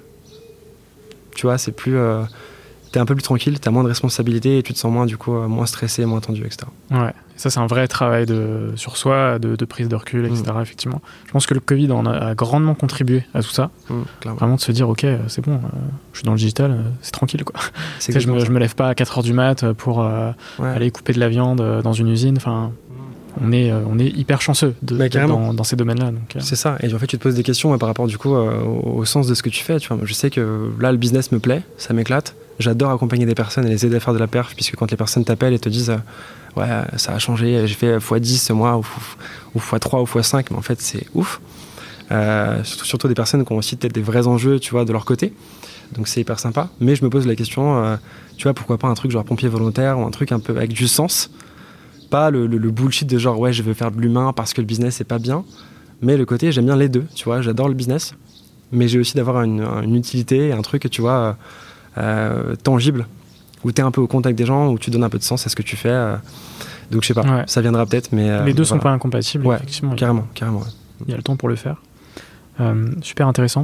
tu vois, c'est plus... Euh, t'es un peu plus tranquille, t'as moins de responsabilités et tu te sens moins du coup euh, moins stressé, moins tendu, et cetera. Ouais, ça c'est un vrai travail de, sur soi, de, de prise de recul, et cetera. Mmh. Effectivement. Je pense que le Covid en a, a grandement contribué à tout ça. Mmh, vraiment de se dire, ok, c'est bon, euh, je suis dans le digital, euh, c'est tranquille quoi. C'est je, me, je me lève pas à quatre heures du mat pour euh, ouais. aller couper de la viande dans une usine, enfin... On est, on est hyper chanceux de, bah, dans, dans ces domaines-là. Donc, euh. C'est ça. Et en fait, tu te poses des questions ouais, par rapport du coup euh, au, au sens de ce que tu fais. Tu vois, je sais que là, le business me plaît, ça m'éclate. J'adore accompagner des personnes et les aider à faire de la perf, puisque quand les personnes t'appellent et te disent euh, ouais, ça a changé, j'ai fait fois dix ce mois, ou, ou fois trois, ou fois cinq, mais en fait, c'est ouf. Euh, surtout, surtout des personnes qui ont aussi peut-être des vrais enjeux, tu vois, de leur côté. Donc c'est hyper sympa. Mais je me pose la question, euh, tu vois, pourquoi pas un truc genre pompier volontaire ou un truc un peu avec du sens. Pas le, le, le bullshit de genre ouais je veux faire de l'humain parce que le business c'est pas bien, mais le côté j'aime bien les deux, tu vois, j'adore le business, mais j'ai aussi d'avoir une, une utilité, un truc, tu vois, euh, tangible, où t'es un peu au contact des gens, où tu donnes un peu de sens à ce que tu fais, euh, donc je sais pas, ouais. Ça viendra peut-être, mais... Euh, les deux voilà. sont pas incompatibles, ouais, effectivement. carrément, carrément. Ouais. Il y a le temps pour le faire. Euh, super intéressant.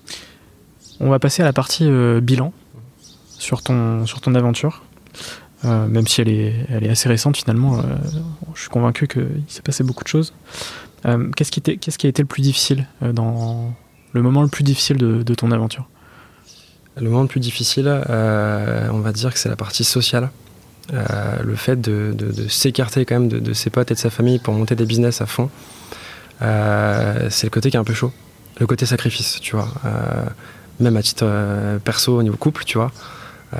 On va passer à la partie euh, bilan sur ton, sur ton aventure. Euh, même si elle est, elle est assez récente finalement, euh, je suis convaincu qu'il s'est passé beaucoup de choses. Euh, qu'est-ce, qui qu'est-ce qui a été le plus difficile euh, dans le moment le plus difficile de, de ton aventure ? Le moment le plus difficile, euh, on va dire que c'est la partie sociale. Euh, le fait de, de, de s'écarter quand même de, de ses potes et de sa famille pour monter des business à fond, euh, c'est le côté qui est un peu chaud. Le côté sacrifice, tu vois. Euh, même à titre euh, perso, au niveau couple, tu vois. Euh,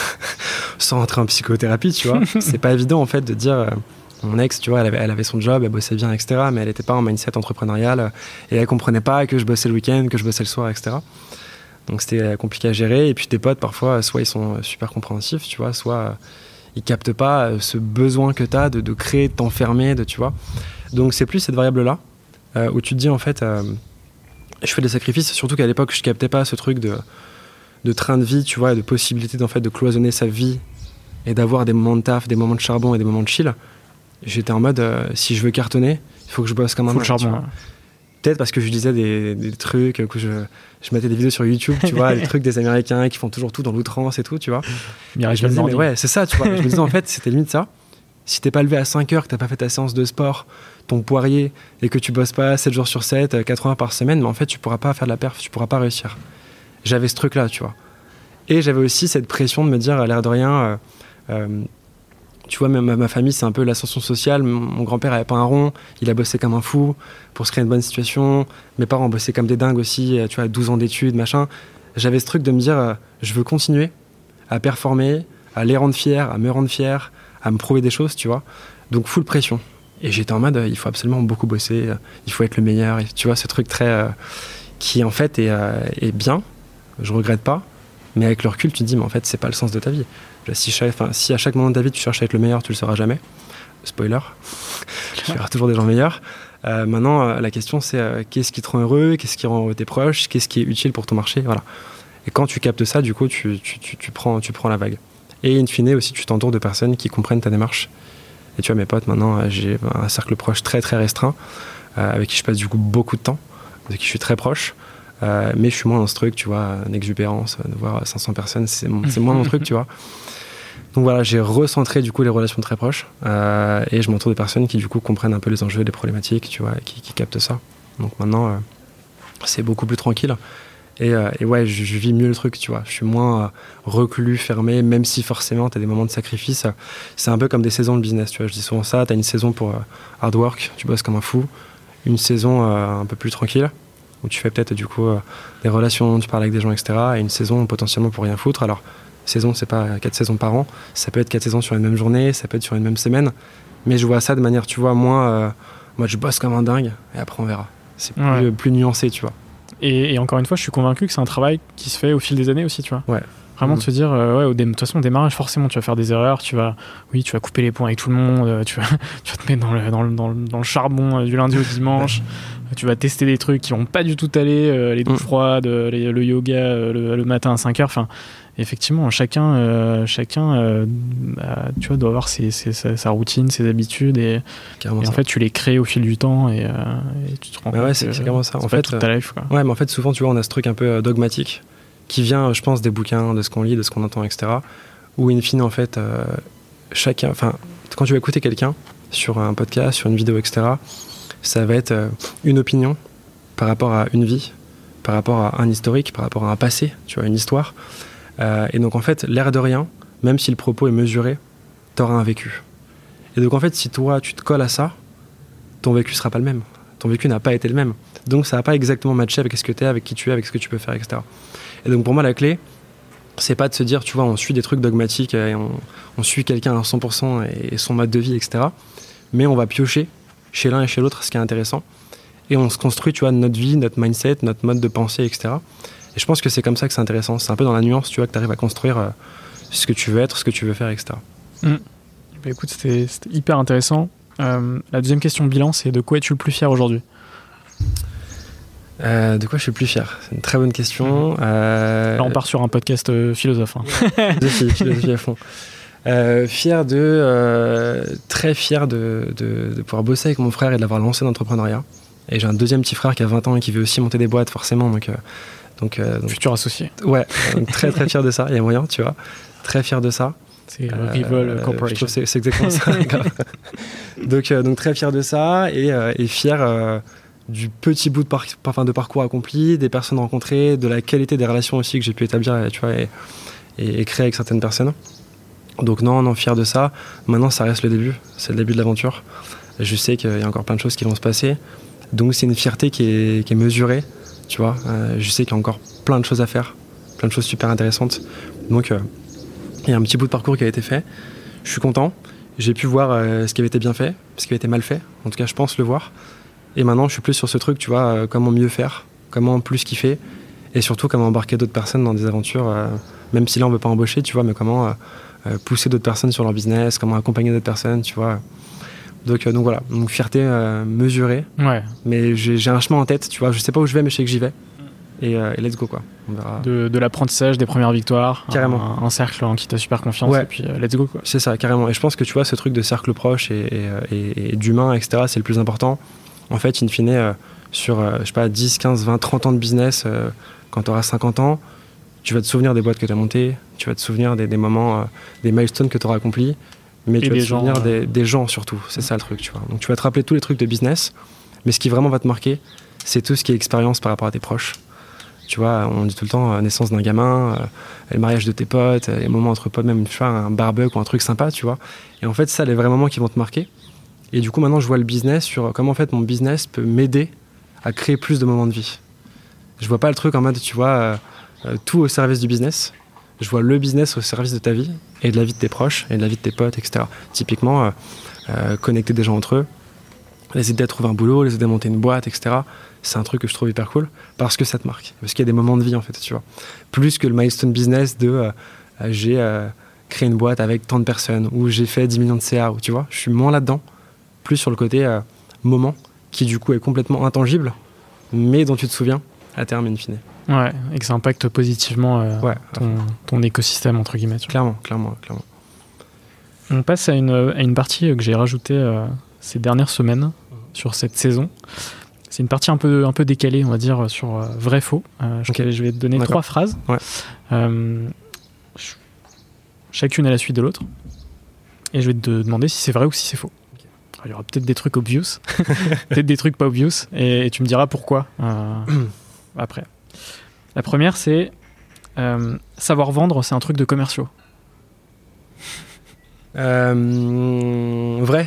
sans rentrer en psychothérapie, tu vois. C'est pas évident, en fait, de dire... Euh, mon ex, tu vois, elle avait, elle avait son job, elle bossait bien, et cetera. Mais elle n'était pas en mindset entrepreneurial. Et elle comprenait pas que je bossais le week-end, que je bossais le soir, et cetera. Donc c'était compliqué à gérer. Et puis tes potes, parfois, soit ils sont super compréhensifs, tu vois, soit ils captent pas ce besoin que tu as de, de créer, de t'enfermer, de, tu vois. Donc c'est plus cette variable-là, euh, où tu te dis, en fait, euh, je fais des sacrifices, surtout qu'à l'époque, je captais pas ce truc de, de train de vie, tu vois, et de possibilité, en fait, de cloisonner sa vie et d'avoir des moments de taf, des moments de charbon et des moments de chill. J'étais en mode, euh, si je veux cartonner, il faut que je bosse comme un Full charbon. Ouais. Peut-être parce que je lisais des, des trucs, que je, je mettais des vidéos sur YouTube, tu vois, des trucs des Américains qui font toujours tout dans l'outrance et tout, tu vois. Je me disais, mais ouais, c'est ça, tu vois. Je me disais, en fait, c'était limite ça. Si t'es pas levé à cinq heures, que t'as pas fait ta séance de sport, ton poirier, et que tu bosses pas sept jours sur sept, quatre heures par semaine, mais en fait, tu pourras pas faire de la perf, tu pourras pas réussir. J'avais ce truc-là, tu vois. Et j'avais aussi cette pression de me dire, à l'air de rien, euh, euh, tu vois, même ma famille, c'est un peu l'ascension sociale. Mon grand-père avait pas un rond, il a bossé comme un fou pour se créer une bonne situation. Mes parents ont bossé comme des dingues aussi, tu vois, douze ans d'études, machin. J'avais ce truc de me dire, euh, je veux continuer à performer, à les rendre fiers, à me rendre fier, à me prouver des choses, tu vois. Donc, full pression. Et j'étais en mode, euh, il faut absolument beaucoup bosser, euh, il faut être le meilleur. Et, tu vois, ce truc très... Euh, qui, en fait, est, euh, est bien. Je regrette pas. Mais avec le recul, tu te dis, mais en fait, c'est pas le sens de ta vie. Si, chaque, enfin, si à chaque moment de ta vie, tu cherches à être le meilleur, tu le seras jamais. Spoiler. Tu verras toujours des gens meilleurs. Euh, maintenant, euh, la question, c'est euh, qu'est-ce qui te rend heureux, qu'est-ce qui rend heureux tes proches, qu'est-ce qui est utile pour ton marché, voilà. Et quand tu captes ça, du coup, tu, tu, tu, tu, prends, tu prends la vague. Et in fine, aussi, tu t'entoures de personnes qui comprennent ta démarche. Et tu vois, mes potes, maintenant, euh, j'ai un cercle proche très, très restreint, euh, avec qui je passe, du coup, beaucoup de temps, avec qui je suis très proche. Euh, mais je suis moins dans ce truc, tu vois, une exubérance, de voir cinq cents personnes, c'est, c'est moins mon truc, tu vois. Donc voilà, j'ai recentré du coup les relations très proches euh, et je m'entoure de personnes qui du coup comprennent un peu les enjeux, les problématiques, tu vois, qui, qui captent ça. Donc maintenant, euh, c'est beaucoup plus tranquille et, euh, et ouais, je, je vis mieux le truc, tu vois. Je suis moins euh, reclus, fermé, même si forcément t'as des moments de sacrifice. C'est un peu comme des saisons de business, tu vois. Je dis souvent ça, t'as une saison pour euh, hard work, tu bosses comme un fou, une saison euh, un peu plus tranquille, où tu fais peut-être du coup euh, des relations, tu parles avec des gens, et cetera. Et une saison potentiellement pour rien foutre. Alors, saison, c'est pas quatre saisons par an, ça peut être quatre saisons sur une même journée, ça peut être sur une même semaine. Mais je vois ça de manière, tu vois, moins, euh, moi je bosse comme un dingue, et après on verra. C'est plus, ouais. plus nuancé, tu vois. Et, et encore une fois, je suis convaincu que c'est un travail qui se fait au fil des années aussi, tu vois. Ouais. Vraiment mmh. de se dire, euh, ouais, au dé- de toute façon, au démarrage, forcément, tu vas faire des erreurs, tu vas, oui, tu vas couper les ponts avec tout le monde, euh, tu, vas, tu vas te mettre dans le, dans le, dans le, dans le charbon euh, du lundi au dimanche, euh, tu vas tester des trucs qui vont pas du tout t'aller, euh, les douches mmh. froides, euh, les, le yoga euh, le, le matin à cinq heures, enfin, effectivement, chacun, euh, chacun euh, bah, tu vois, doit avoir ses, ses, sa, sa routine, ses habitudes, et, et en fait, tu les crées au fil du temps, et, euh, et tu te rends bah compte ouais, que c'est, c'est comment ça. C'est en pas fait, toute ta life, quoi. Ouais, mais en fait, souvent, tu vois, on a ce truc un peu euh, dogmatique, qui vient, je pense, des bouquins, de ce qu'on lit, de ce qu'on entend, et cetera. Où, in fine, en fait, euh, chacun, enfin, quand tu vas écouter quelqu'un sur un podcast, sur une vidéo, et cetera, ça va être euh, une opinion par rapport à une vie, par rapport à un historique, par rapport à un passé, tu vois, une histoire. Euh, et donc, en fait, l'air de rien, même si le propos est mesuré, t'auras un vécu. Et donc, en fait, si toi, tu te colles à ça, ton vécu sera pas le même. Ton vécu n'a pas été le même. Donc, ça va pas exactement matcher avec ce que t'es, avec qui tu es, avec ce que tu peux faire, et cetera. Et donc pour moi la clé, c'est pas de se dire, tu vois, on suit des trucs dogmatiques et on, on suit quelqu'un à cent pour cent et son mode de vie, et cetera. Mais on va piocher chez l'un et chez l'autre ce qui est intéressant. Et on se construit, tu vois, notre vie, notre mindset, notre mode de pensée, et cetera. Et je pense que c'est comme ça que c'est intéressant. C'est un peu dans la nuance, tu vois, que tu arrives à construire euh, ce que tu veux être, ce que tu veux faire, et cetera. Mmh. Bah écoute, c'était, c'était hyper intéressant. Euh, la deuxième question de bilan, c'est de quoi es-tu le plus fier aujourd'hui ? Euh, de quoi je suis le plus fier ? C'est une très bonne question. Euh... Là, on part sur un podcast euh, philosophe. Hein. Philosophie, philosophie à fond. Euh, fier de, euh, très fier de, de, de pouvoir bosser avec mon frère et de l'avoir lancé dans l'entrepreneuriat. Et j'ai un deuxième petit frère qui a vingt ans et qui veut aussi monter des boîtes, forcément. Donc, euh, donc, euh, donc, futur associé. Ouais, donc très très fier de ça. Il y a moyen, tu vois. Très fier de ça. C'est euh, Rivol euh, Corporation. Je trouve que c'est, c'est exactement ça. donc, euh, donc très fier de ça et, euh, et fier. Euh, du petit bout de, par- enfin, de parcours accompli, des personnes rencontrées, de la qualité des relations aussi que j'ai pu établir, tu vois, et, et, et créer avec certaines personnes. Donc non, non, fier de ça. Maintenant, ça reste le début, c'est le début de l'aventure. Je sais qu'il y a encore plein de choses qui vont se passer, donc c'est une fierté qui est, qui est mesurée, tu vois. Euh, je sais qu'il y a encore plein de choses à faire, plein de choses super intéressantes. Donc euh, il y a un petit bout de parcours qui a été fait. Je suis content. J'ai pu voir euh, ce qui avait été bien fait, ce qui avait été mal fait. En tout cas, je pense le voir. Et maintenant, je suis plus sur ce truc, tu vois, euh, comment mieux faire, comment plus kiffer, et surtout comment embarquer d'autres personnes dans des aventures, euh, même si là, on ne veut pas embaucher, tu vois, mais comment euh, euh, pousser d'autres personnes sur leur business, comment accompagner d'autres personnes, tu vois. Donc, euh, donc voilà, donc fierté euh, mesurée. Ouais. Mais j'ai, j'ai un chemin en tête, tu vois, je sais pas où je vais, mais je sais que j'y vais. Et, euh, et let's go, quoi. On verra. De, de l'apprentissage, des premières victoires. Carrément. Un, un cercle en qui t'as super confiance, Ouais. et puis euh, let's go, quoi. C'est ça, carrément. Et je pense que tu vois, ce truc de cercle proche et, et, et, et d'humain, et cetera, c'est le plus important. En fait, in fine, euh, sur, euh, je sais pas, dix, quinze, vingt, trente ans de business, euh, quand tu auras cinquante ans, tu vas te souvenir des boîtes que tu as montées, tu vas te souvenir des, des moments, euh, des milestones que tu auras accomplis, mais Et tu vas des te souvenir gens, euh... des, des gens surtout. C'est ça le truc, tu vois. Donc tu vas te rappeler tous les trucs de business, mais ce qui vraiment va te marquer, c'est tout ce qui est expérience par rapport à tes proches. Tu vois, on dit tout le temps euh, naissance d'un gamin, euh, le mariage de tes potes, euh, les moments entre potes, même tu vois, un barbecue ou un truc sympa, tu vois. Et en fait, ça, les vrais moments qui vont te marquer. Et du coup, maintenant, je vois le business sur comment en fait mon business peut m'aider à créer plus de moments de vie. Je vois pas le truc en mode, tu vois, euh, euh, tout au service du business. Je vois le business au service de ta vie et de la vie de tes proches et de la vie de tes potes, et cetera. Typiquement, euh, euh, connecter des gens entre eux, les aider à trouver un boulot, les aider à monter une boîte, et cetera. C'est un truc que je trouve hyper cool parce que ça te marque. Parce qu'il y a des moments de vie, en fait, tu vois. Plus que le milestone business de euh, j'ai euh, créé une boîte avec tant de personnes ou j'ai fait dix millions de C A, ou, tu vois. Je suis moins là-dedans. Plus sur le côté euh, moment qui, du coup, est complètement intangible, mais dont tu te souviens à terme, in fine. Ouais, et que ça impacte positivement euh, ouais, ton, ton écosystème, entre guillemets. Clairement, clairement, clairement. On passe à une, à une partie que j'ai rajoutée euh, ces dernières semaines mmh. sur cette saison. C'est une partie un peu, un peu décalée, on va dire, sur euh, vrai-faux. Euh, okay. Je vais te donner D'accord. trois phrases. Ouais. Euh, ch- chacune à la suite de l'autre. Et je vais te demander si c'est vrai ou si c'est faux. Okay. Alors, il y aura peut-être des trucs obvious, peut-être des trucs pas obvious, et, et tu me diras pourquoi euh, après. La première, c'est euh, savoir vendre, c'est un truc de commerciaux. Euh, vrai.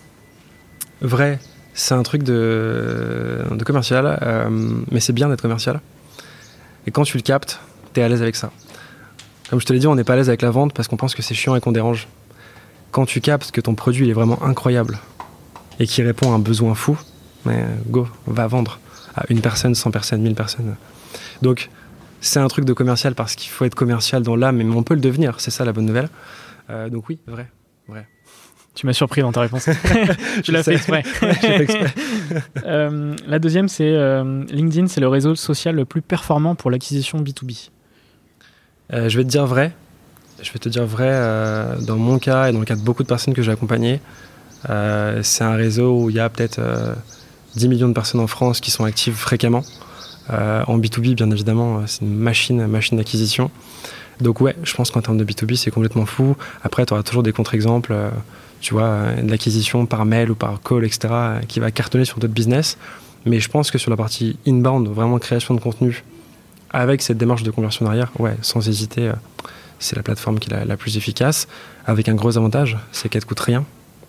Vrai. C'est un truc de, de commercial, euh, mais c'est bien d'être commercial. Et quand tu le captes, t'es à l'aise avec ça. Comme je te l'ai dit, on n'est pas à l'aise avec la vente parce qu'on pense que c'est chiant et qu'on dérange. Quand tu captes que ton produit il est vraiment incroyable et qu'il répond à un besoin fou, mais go, va vendre à une personne, cent personnes, mille personnes. Donc, c'est un truc de commercial parce qu'il faut être commercial dans l'âme, mais on peut le devenir, c'est ça la bonne nouvelle. Euh, donc oui, vrai, vrai. Tu m'as surpris dans ta réponse. Tu l'as fait exprès. Ouais, j'ai fait exprès. euh, la deuxième, c'est euh, LinkedIn, c'est le réseau social le plus performant pour l'acquisition B deux B. Euh, je vais te dire vrai. Je vais te dire vrai. Euh, dans mon cas et dans le cas de beaucoup de personnes que j'ai accompagnées, euh, c'est un réseau où il y a peut-être euh, dix millions de personnes en France qui sont actives fréquemment. Euh, en B deux B, bien évidemment, c'est une machine, machine d'acquisition. Donc ouais, je pense qu'en termes de B deux B, c'est complètement fou. Après, tu auras toujours des contre-exemples. Euh, tu vois, de l'acquisition par mail ou par call, et cetera, qui va cartonner sur d'autres business. Mais je pense que sur la partie inbound, vraiment création de contenu, avec cette démarche de conversion derrière, ouais, sans hésiter, euh, c'est la plateforme qui est la, la plus efficace, avec un gros avantage, c'est qu'elle ne coûte rien.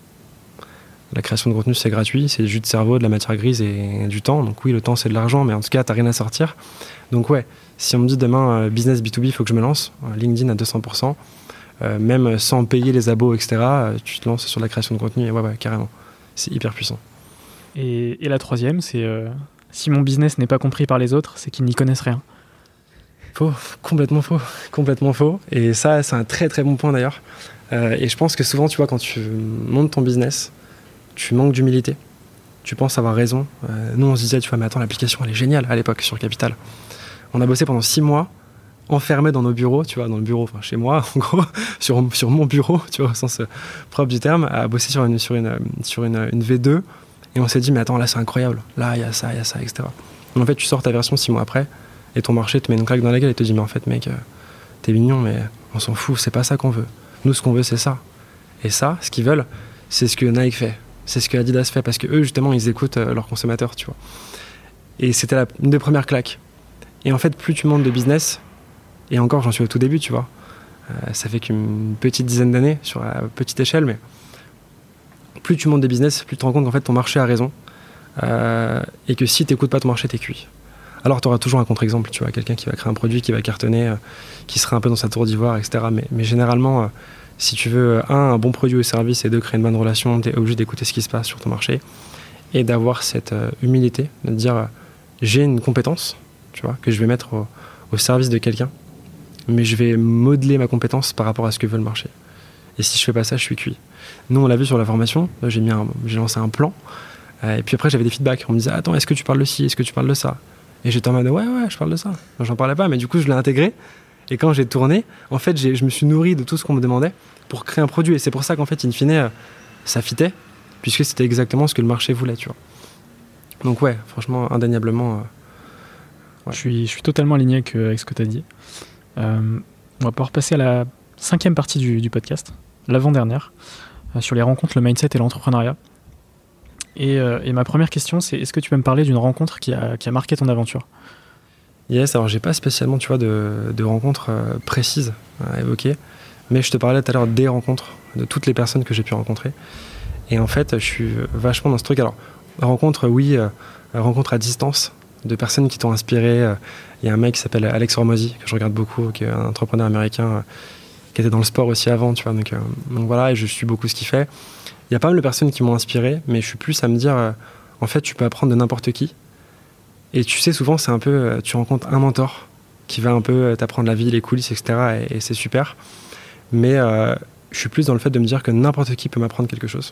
La création de contenu, c'est gratuit, c'est du jus de cerveau, de la matière grise et du temps. Donc oui, le temps, c'est de l'argent, mais en tout cas, tu n'as rien à sortir. Donc ouais, si on me dit demain, euh, business B deux B, il faut que je me lance, LinkedIn à deux cents pour cent, Euh, même sans payer les abos, et cetera, euh, tu te lances sur la création de contenu et ouais, ouais, carrément. C'est hyper puissant. Et, et la troisième, c'est euh, si mon business n'est pas compris par les autres, c'est qu'ils n'y connaissent rien. Faux, complètement faux, complètement faux. Et ça, c'est un très très bon point d'ailleurs. Euh, et je pense que souvent, tu vois, quand tu montes ton business, tu manques d'humilité. Tu penses avoir raison. Euh, nous, on se disait, tu vois, mais attends, l'application, elle est géniale à l'époque sur Capital. On a bossé pendant six mois. Enfermés dans nos bureaux, tu vois, dans le bureau, enfin chez moi, en gros, sur, sur mon bureau, tu vois, au sens euh, propre du terme, à bosser sur une, sur une, sur une, une V deux, et on s'est dit, mais attends, là c'est incroyable, là il y a ça, il y a ça, et cetera. Et en fait, tu sors ta version six mois après, et ton marché te met une claque dans la gueule et te dit, mais en fait, mec, euh, t'es mignon, mais on s'en fout, c'est pas ça qu'on veut. Nous, ce qu'on veut, c'est ça. Et ça, ce qu'ils veulent, c'est ce que Nike fait. C'est ce que Adidas fait, parce que eux, justement, ils écoutent euh, leurs consommateurs, tu vois. Et c'était la, une des premières claques. Et en fait, plus tu montes de business, et encore, j'en suis au tout début, tu vois. Euh, ça fait qu'une petite dizaine d'années, sur la petite échelle, mais plus tu montes des business, plus tu te rends compte qu'en fait, ton marché a raison. Euh, et que si tu n'écoutes pas ton marché, t'es cuit. Alors, tu auras toujours un contre-exemple, tu vois, quelqu'un qui va créer un produit, qui va cartonner, euh, qui sera un peu dans sa tour d'ivoire, et cetera. Mais, mais généralement, euh, si tu veux, un, un bon produit ou service et deux, créer une bonne relation, tu es obligé d'écouter ce qui se passe sur ton marché et d'avoir cette euh, humilité, de te dire, euh, j'ai une compétence, tu vois, que je vais mettre au, au service de quelqu'un, mais je vais modeler ma compétence par rapport à ce que veut le marché. Et si je fais pas ça, je suis cuit. Nous, on l'a vu sur la formation, j'ai, mis un, j'ai lancé un plan, euh, et puis après, j'avais des feedbacks. On me disait, attends, est-ce que tu parles de ci, est-ce que tu parles de ça? Et j'étais en mode, ouais, ouais, je parle de ça. Enfin, j'en parlais pas, mais du coup, je l'ai intégré. Et quand j'ai tourné, en fait, j'ai, je me suis nourri de tout ce qu'on me demandait pour créer un produit. Et c'est pour ça qu'en fait, in fine, euh, ça fitait, puisque c'était exactement ce que le marché voulait, tu vois. Donc ouais, franchement, indéniablement... Euh, ouais. je, suis, je suis totalement aligné avec, avec ce que tu as dit. Euh, on va pouvoir passer à la cinquième partie du, du podcast, l'avant-dernière, euh, sur les rencontres, le mindset et l'entrepreneuriat. Et, euh, et ma première question, c'est est-ce que tu peux me parler d'une rencontre qui a, qui a marqué ton aventure? Yes, alors j'ai pas spécialement, tu vois, de, de rencontres euh, précises à évoquer, mais je te parlais tout à l'heure des rencontres, de toutes les personnes que j'ai pu rencontrer. Et en fait, je suis vachement dans ce truc. Alors, rencontre, oui, euh, rencontre à distance, de personnes qui t'ont inspiré. Il euh, y a un mec qui s'appelle Alex Hormozy, que je regarde beaucoup, qui est un entrepreneur américain, euh, qui était dans le sport aussi avant, tu vois. Donc, euh, donc voilà, et je suis beaucoup ce qu'il fait. Il y a pas mal de personnes qui m'ont inspiré, mais je suis plus à me dire, euh, en fait, tu peux apprendre de n'importe qui. Et tu sais, souvent, c'est un peu, euh, tu rencontres un mentor qui va un peu euh, t'apprendre la vie, les coulisses, et cetera. Et, et c'est super. Mais euh, je suis plus dans le fait de me dire que n'importe qui peut m'apprendre quelque chose.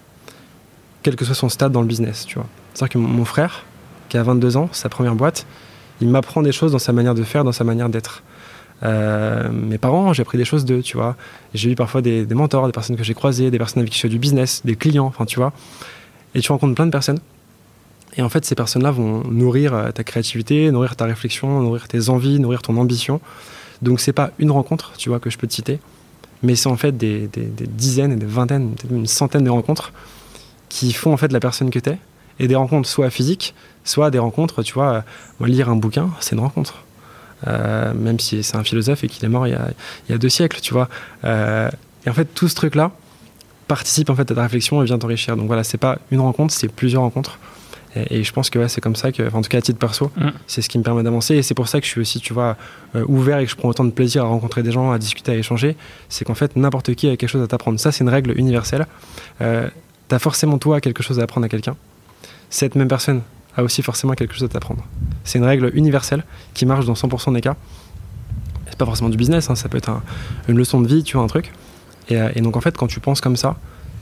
Quel que soit son stade dans le business, tu vois. C'est-à-dire que mon, mon frère, qui a vingt-deux ans, sa première boîte, il m'apprend des choses dans sa manière de faire, dans sa manière d'être. Euh, mes parents, j'ai appris des choses d'eux, tu vois. Et j'ai eu parfois des, des mentors, des personnes que j'ai croisées, des personnes avec qui je fais du business, des clients, enfin tu vois. Et tu rencontres plein de personnes. Et en fait, ces personnes-là vont nourrir ta créativité, nourrir ta réflexion, nourrir tes envies, nourrir ton ambition. Donc c'est pas une rencontre, tu vois, que je peux te citer, mais c'est en fait des, des, des dizaines, des vingtaines, peut-être une centaine de rencontres qui font en fait la personne que t'es. Et des rencontres soit physiques, soit des rencontres, tu vois, moi, lire un bouquin, c'est une rencontre. Euh, même si c'est un philosophe et qu'il est mort il y a, il y a deux siècles, tu vois. Euh, et en fait, tout ce truc-là participe en fait à ta réflexion et vient t'enrichir. Donc voilà, c'est pas une rencontre, c'est plusieurs rencontres. Et, et je pense que ouais, c'est comme ça que, enfin, en tout cas à titre perso, mmh. c'est ce qui me permet d'avancer. Et c'est pour ça que je suis aussi, tu vois, euh, ouvert et que je prends autant de plaisir à rencontrer des gens, à discuter, à échanger. C'est qu'en fait, n'importe qui a quelque chose à t'apprendre. Ça, c'est une règle universelle. Euh, t'as forcément toi quelque chose à apprendre à quelqu'un. Cette même personne a aussi forcément quelque chose à t'apprendre. C'est une règle universelle qui marche dans cent pour cent des cas. C'est pas forcément du business, hein, ça peut être un, une leçon de vie, tu vois, un truc. Et, et donc en fait, quand tu penses comme ça,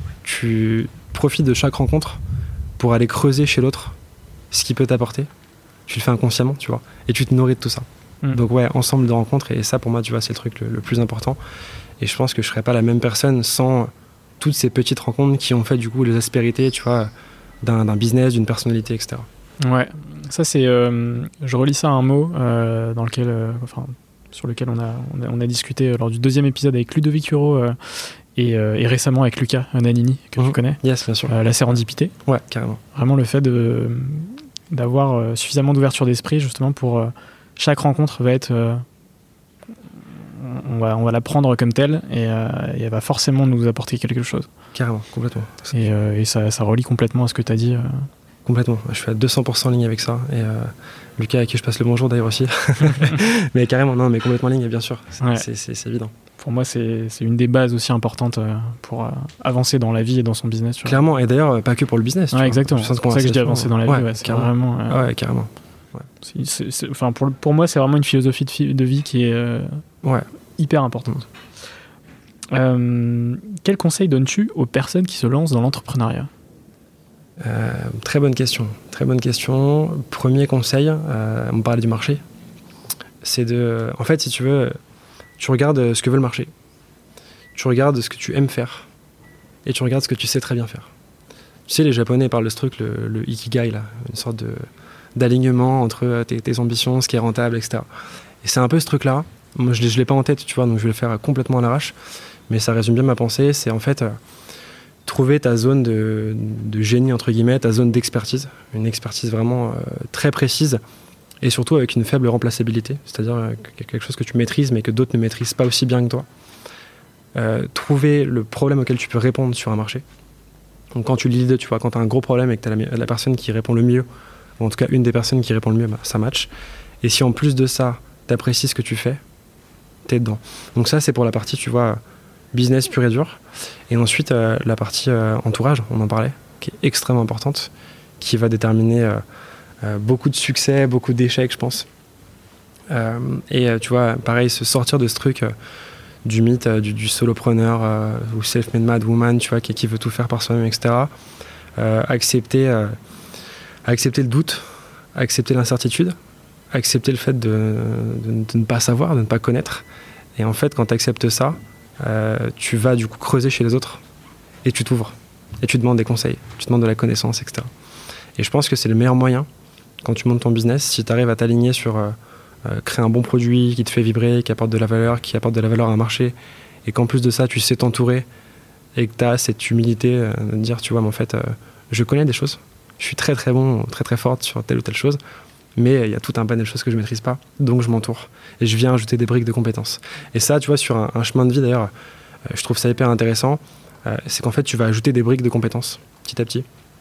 tu profites de chaque rencontre pour aller creuser chez l'autre ce qu'il peut t'apporter. Tu le fais inconsciemment, tu vois, et tu te nourris de tout ça. Mmh. Donc ouais, ensemble de rencontres, et ça pour moi, tu vois, c'est le truc le, le plus important. Et je pense que je serais pas la même personne sans toutes ces petites rencontres qui ont fait du coup les aspérités, tu vois, d'un, d'un business, d'une personnalité, et cetera. Ouais, ça c'est, euh, je relis ça à un mot euh, dans lequel, euh, enfin, sur lequel on a, on a, on a discuté lors du deuxième épisode avec Ludovic Huro euh, et, euh, et récemment avec Lucas Nanini, que mmh. tu connais. Yes, bien sûr. Euh, la sérendipité. Ouais, carrément. Vraiment le fait de, d'avoir euh, suffisamment d'ouverture d'esprit justement pour euh, chaque rencontre va être, euh, on va, on va la prendre comme telle et, euh, et elle va forcément nous apporter quelque chose. Carrément, complètement. Et, euh, et ça, ça relie complètement à ce que tu as dit. Euh, Complètement, je suis à deux cents pour cent en ligne avec ça. Et euh, Lucas, à qui je passe le bonjour d'ailleurs aussi. Mais carrément, non, mais complètement en ligne, bien sûr, c'est, ouais. c'est, c'est, c'est évident. Pour moi, c'est, c'est une des bases aussi importantes pour euh, avancer dans la vie et dans son business. Clairement, et d'ailleurs, pas que pour le business. Ouais, exactement, c'est pour ça que je dis avancer dans la ouais, vie. Ouais, c'est carrément. Vraiment, euh, ouais, carrément. Ouais. C'est, c'est, c'est, enfin, pour, pour moi, c'est vraiment une philosophie de, fi- de vie qui est euh, ouais. hyper importante. Mmh. Euh, quel conseil donnes-tu aux personnes qui se lancent dans l'entrepreneuriat ? Euh, très bonne question, très bonne question. Premier conseil, euh, on parlait du marché, c'est de, en fait, si tu veux, tu regardes ce que veut le marché, tu regardes ce que tu aimes faire, et tu regardes ce que tu sais très bien faire. Tu sais, les Japonais parlent de ce truc, le, le ikigai là, une sorte de d'alignement entre tes, tes ambitions, ce qui est rentable, et cetera. Et c'est un peu ce truc-là. Moi, je, je l'ai pas en tête, tu vois, donc je vais le faire complètement à l'arrache, mais ça résume bien ma pensée. C'est en fait euh, trouver ta zone de, de génie, entre guillemets, ta zone d'expertise, une expertise vraiment euh, très précise et surtout avec une faible remplaçabilité, c'est-à-dire euh, quelque chose que tu maîtrises mais que d'autres ne maîtrisent pas aussi bien que toi. Euh, trouver le problème auquel tu peux répondre sur un marché. Donc quand tu leads, tu vois, quand tu as un gros problème et que tu as la, la personne qui répond le mieux, ou en tout cas une des personnes qui répond le mieux, bah, ça match. Et si en plus de ça, tu apprécies ce que tu fais, tu es dedans. Donc ça, c'est pour la partie, tu vois, business pur et dur. Et ensuite, euh, la partie euh, entourage, on en parlait, qui est extrêmement importante, qui va déterminer euh, euh, beaucoup de succès, beaucoup d'échecs, je pense. Euh, et euh, tu vois, pareil, se sortir de ce truc euh, du mythe euh, du, du solopreneur euh, ou self-made mad woman, tu vois, qui, qui veut tout faire par soi-même, et cetera. Euh, accepter, euh, accepter le doute, accepter l'incertitude, accepter le fait de, de, de ne pas savoir, de ne pas connaître. Et en fait, quand tu acceptes ça, euh, tu vas du coup creuser chez les autres et tu t'ouvres. Et tu demandes des conseils, tu demandes de la connaissance, et cetera. Et je pense que c'est le meilleur moyen, quand tu montes ton business, si tu arrives à t'aligner sur euh, euh, créer un bon produit qui te fait vibrer, qui apporte de la valeur, qui apporte de la valeur à un marché, et qu'en plus de ça, tu sais t'entourer et que tu as cette humilité euh, de dire, tu vois, mais en fait, euh, je connais des choses, je suis très très bon, très très forte sur telle ou telle chose, mais il y a tout un panel de choses que je ne maîtrise pas, donc je m'entoure. Et je viens ajouter des briques de compétences. Et ça, tu vois, sur un, un chemin de vie, d'ailleurs, euh, je trouve ça hyper intéressant, euh, c'est qu'en fait, tu vas ajouter des briques de compétences, petit à petit.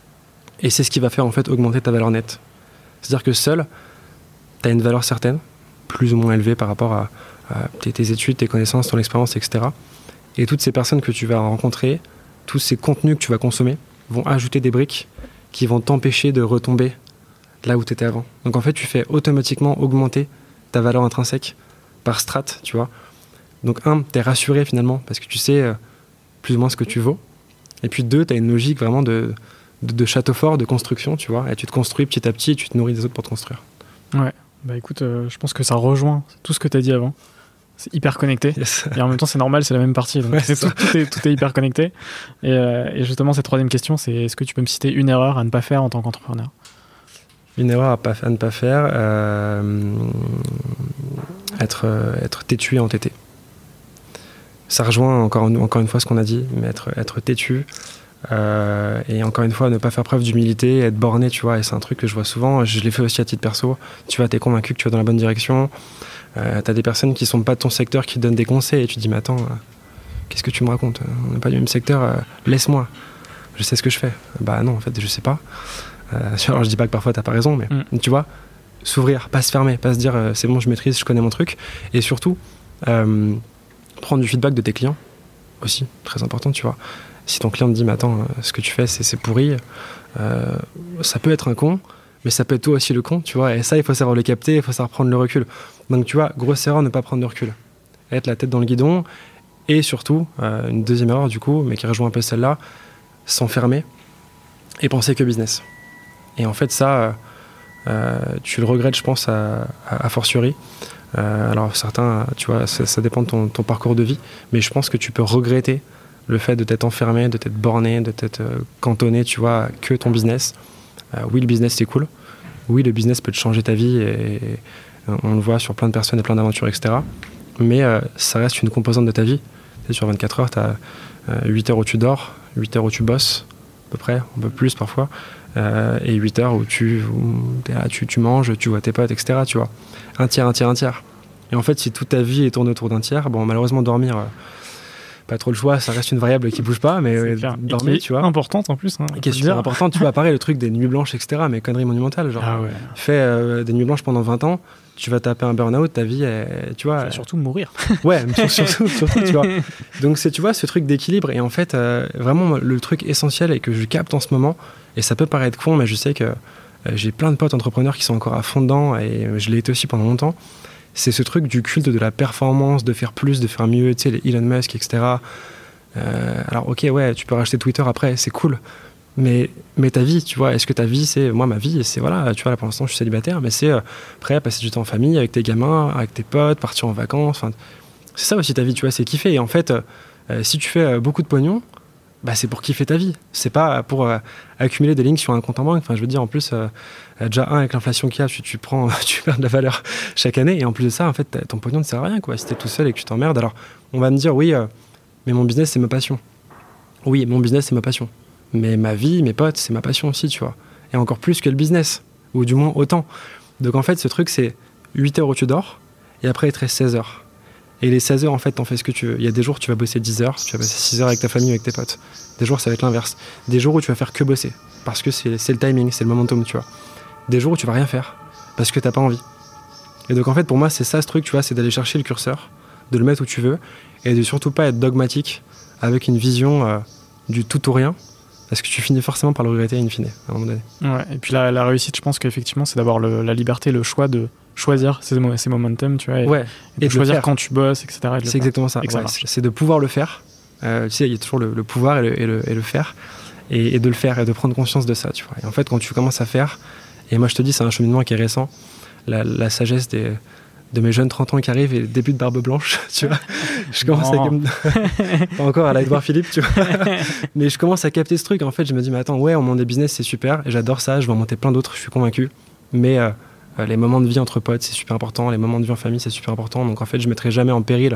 Et c'est ce qui va faire, en fait, augmenter ta valeur nette. C'est-à-dire que seul, tu as une valeur certaine, plus ou moins élevée par rapport à, à tes, tes études, tes connaissances, ton expérience, et cetera. Et toutes ces personnes que tu vas rencontrer, tous ces contenus que tu vas consommer, vont ajouter des briques qui vont t'empêcher de retomber là où tu étais avant. Donc en fait, tu fais automatiquement augmenter ta valeur intrinsèque par strate, tu vois. Donc un, tu es rassuré finalement, parce que tu sais euh, plus ou moins ce que tu vaux. Et puis deux, tu as une logique vraiment de, de, de château fort, de construction, tu vois. Et tu te construis petit à petit et tu te nourris des autres pour te construire. Ouais, bah écoute, euh, je pense que ça rejoint tout ce que tu as dit avant. C'est hyper connecté. Yes. Et en même temps, c'est normal, c'est la même partie. Donc Ouais, c'est c'est tout, tout, est, tout est hyper connecté. Et, euh, et justement, cette troisième question, c'est est-ce que tu peux me citer une erreur à ne pas faire en tant qu'entrepreneur ? Une erreur à, pas, à ne pas faire, euh, être, euh, être têtu et entêté. Ça rejoint encore, encore une fois ce qu'on a dit, mais être, être têtu euh, et encore une fois ne pas faire preuve d'humilité, être borné, tu vois. Et c'est un truc que je vois souvent, je l'ai fait aussi à titre perso. Tu vois, t'es convaincu que tu vas dans la bonne direction. Euh, t'as des personnes qui sont pas de ton secteur qui te donnent des conseils et tu te dis mais attends, euh, qu'est-ce que tu me racontes ? On n'est pas du même secteur, euh, laisse-moi. Je sais ce que je fais. Bah non, en fait, je sais pas. Euh, alors je dis pas que parfois t'as pas raison, mais mm. tu vois, s'ouvrir, pas se fermer, pas se dire euh, c'est bon, je maîtrise, je connais mon truc, et surtout euh, prendre du feedback de tes clients aussi, très important, tu vois. Si ton client te dit mais attends, euh, ce que tu fais c'est, c'est pourri, euh, ça peut être un con, mais ça peut être toi aussi le con, tu vois, et ça il faut savoir le capter, il faut savoir prendre le recul. Donc tu vois, grosse erreur, ne pas prendre de recul, être la tête dans le guidon, et surtout euh, une deuxième erreur du coup, mais qui rejoint un peu celle-là, s'enfermer et penser que business. Et en fait, ça, euh, tu le regrettes, je pense, à, à, à fortiori. Euh, alors, certains, tu vois, ça, ça dépend de ton, ton parcours de vie, mais je pense que tu peux regretter le fait de t'être enfermé, de t'être borné, de t'être euh, cantonné, tu vois, que ton business. Euh, oui, le business, c'est cool. Oui, le business peut te changer ta vie, et, et on le voit sur plein de personnes et plein d'aventures, et cetera. Mais euh, ça reste une composante de ta vie. Tu sais, sur vingt-quatre heures, tu as euh, huit heures où tu dors, huit heures où tu bosses, à peu près, un peu plus parfois. Euh, et huit heures où tu, où là, tu, tu manges, tu vois tes potes, et cetera. Tu vois. Un tiers, un tiers, un tiers. Et en fait, si toute ta vie est tournée autour d'un tiers, bon, malheureusement, dormir, euh, pas trop le choix, ça reste une variable qui bouge pas, mais euh, dormir, tu vois. Importante en plus. Hein, et qui est super importante, tu vois, pareil, le truc des nuits blanches, et cetera. Mais connerie monumentale. Genre, ah ouais. Fais euh, des nuits blanches pendant vingt ans, tu vas taper un burn-out, ta vie, elle, tu vois. Tu vas surtout mourir. Ouais, surtout, surtout, tu vois. Donc, c'est, tu vois, ce truc d'équilibre. Et en fait, euh, vraiment, le truc essentiel et que je capte en ce moment, et ça peut paraître con, mais je sais que euh, j'ai plein de potes entrepreneurs qui sont encore à fond dedans, et je l'ai été aussi pendant longtemps. C'est ce truc du culte de la performance, de faire plus, de faire mieux, tu sais, les Elon Musk, et cetera. Euh, alors, ok, ouais, tu peux racheter Twitter après, c'est cool. Mais, mais ta vie, tu vois, est-ce que ta vie, c'est... Moi, ma vie, c'est, voilà, tu vois, là, pour l'instant, je suis célibataire, mais c'est euh, après, passer du temps en famille, avec tes gamins, avec tes potes, partir en vacances, enfin... C'est ça aussi ta vie, tu vois, c'est kiffer. Et en fait, euh, si tu fais euh, beaucoup de pognon, bah, c'est pour kiffer ta vie. C'est pas pour euh, accumuler des lignes sur un compte en banque. Enfin, je veux dire, en plus, euh, déjà, un, avec l'inflation qu'il y a, tu, tu, prends, tu perds de la valeur chaque année. Et en plus de ça, en fait, ton pognon ne sert à rien, quoi. Si t'es tout seul et que tu t'emmerdes, alors on va me dire, oui, euh, mais mon business, c'est ma passion. Oui, mon business, c'est ma passion. Mais ma vie, mes potes, c'est ma passion aussi, tu vois. Et encore plus que le business, ou du moins autant. Donc en fait, ce truc, c'est huit heures où tu dors, et après, il te reste seize heures. Et les seize heures, en fait, t'en fais ce que tu veux. Il y a des jours où tu vas bosser dix heures, tu vas passer six heures avec ta famille, avec tes potes. Des jours, ça va être l'inverse. Des jours où tu vas faire que bosser, parce que c'est, c'est le timing, c'est le momentum, tu vois. Des jours où tu vas rien faire, parce que t'as pas envie. Et donc en fait, pour moi, c'est ça ce truc, tu vois, c'est d'aller chercher le curseur, de le mettre où tu veux, et de surtout pas être dogmatique avec une vision euh, du tout ou rien, parce que tu finis forcément par le regretter in fine, à un moment donné. Ouais, et puis la, la réussite, je pense qu'effectivement, c'est d'avoir le, la liberté, le choix de choisir ces, ces momentum, tu vois, et, ouais, et de et de choisir quand tu bosses, et cetera. C'est exactement ça, ouais, ça c'est, c'est de pouvoir le faire. Euh, tu sais, il y a toujours le, le pouvoir et le, et le, et le faire, et, et de le faire, et de prendre conscience de ça, tu vois. Et en fait, quand tu commences à faire, et moi je te dis, c'est un cheminement qui est récent, la, la sagesse des... de mes jeunes trente ans qui arrivent et le début de barbe blanche, tu vois. Je commence non. à... pas encore à la Edouard Philippe, tu vois. Mais je commence à capter ce truc. En fait, je me dis, mais attends, ouais, on monte des business, c'est super. Et j'adore ça, je vais en monter plein d'autres, je suis convaincu. Mais euh, les moments de vie entre potes, c'est super important. Les moments de vie en famille, c'est super important. Donc en fait, je ne mettrai jamais en péril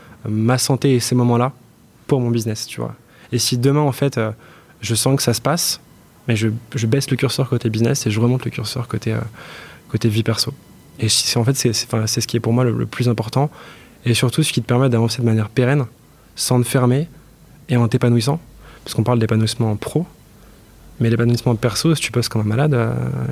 ma santé et ces moments-là pour mon business, tu vois. Et si demain, en fait, euh, je sens que ça se passe, mais je, je baisse le curseur côté business et je remonte le curseur côté, euh, côté vie perso. Et c'est, en fait, c'est, c'est, enfin, c'est ce qui est pour moi le, le plus important. Et surtout, ce qui te permet d'avancer de manière pérenne, sans te fermer et en t'épanouissant. Parce qu'on parle d'épanouissement pro. Mais l'épanouissement perso, si tu bosses comme un malade, euh,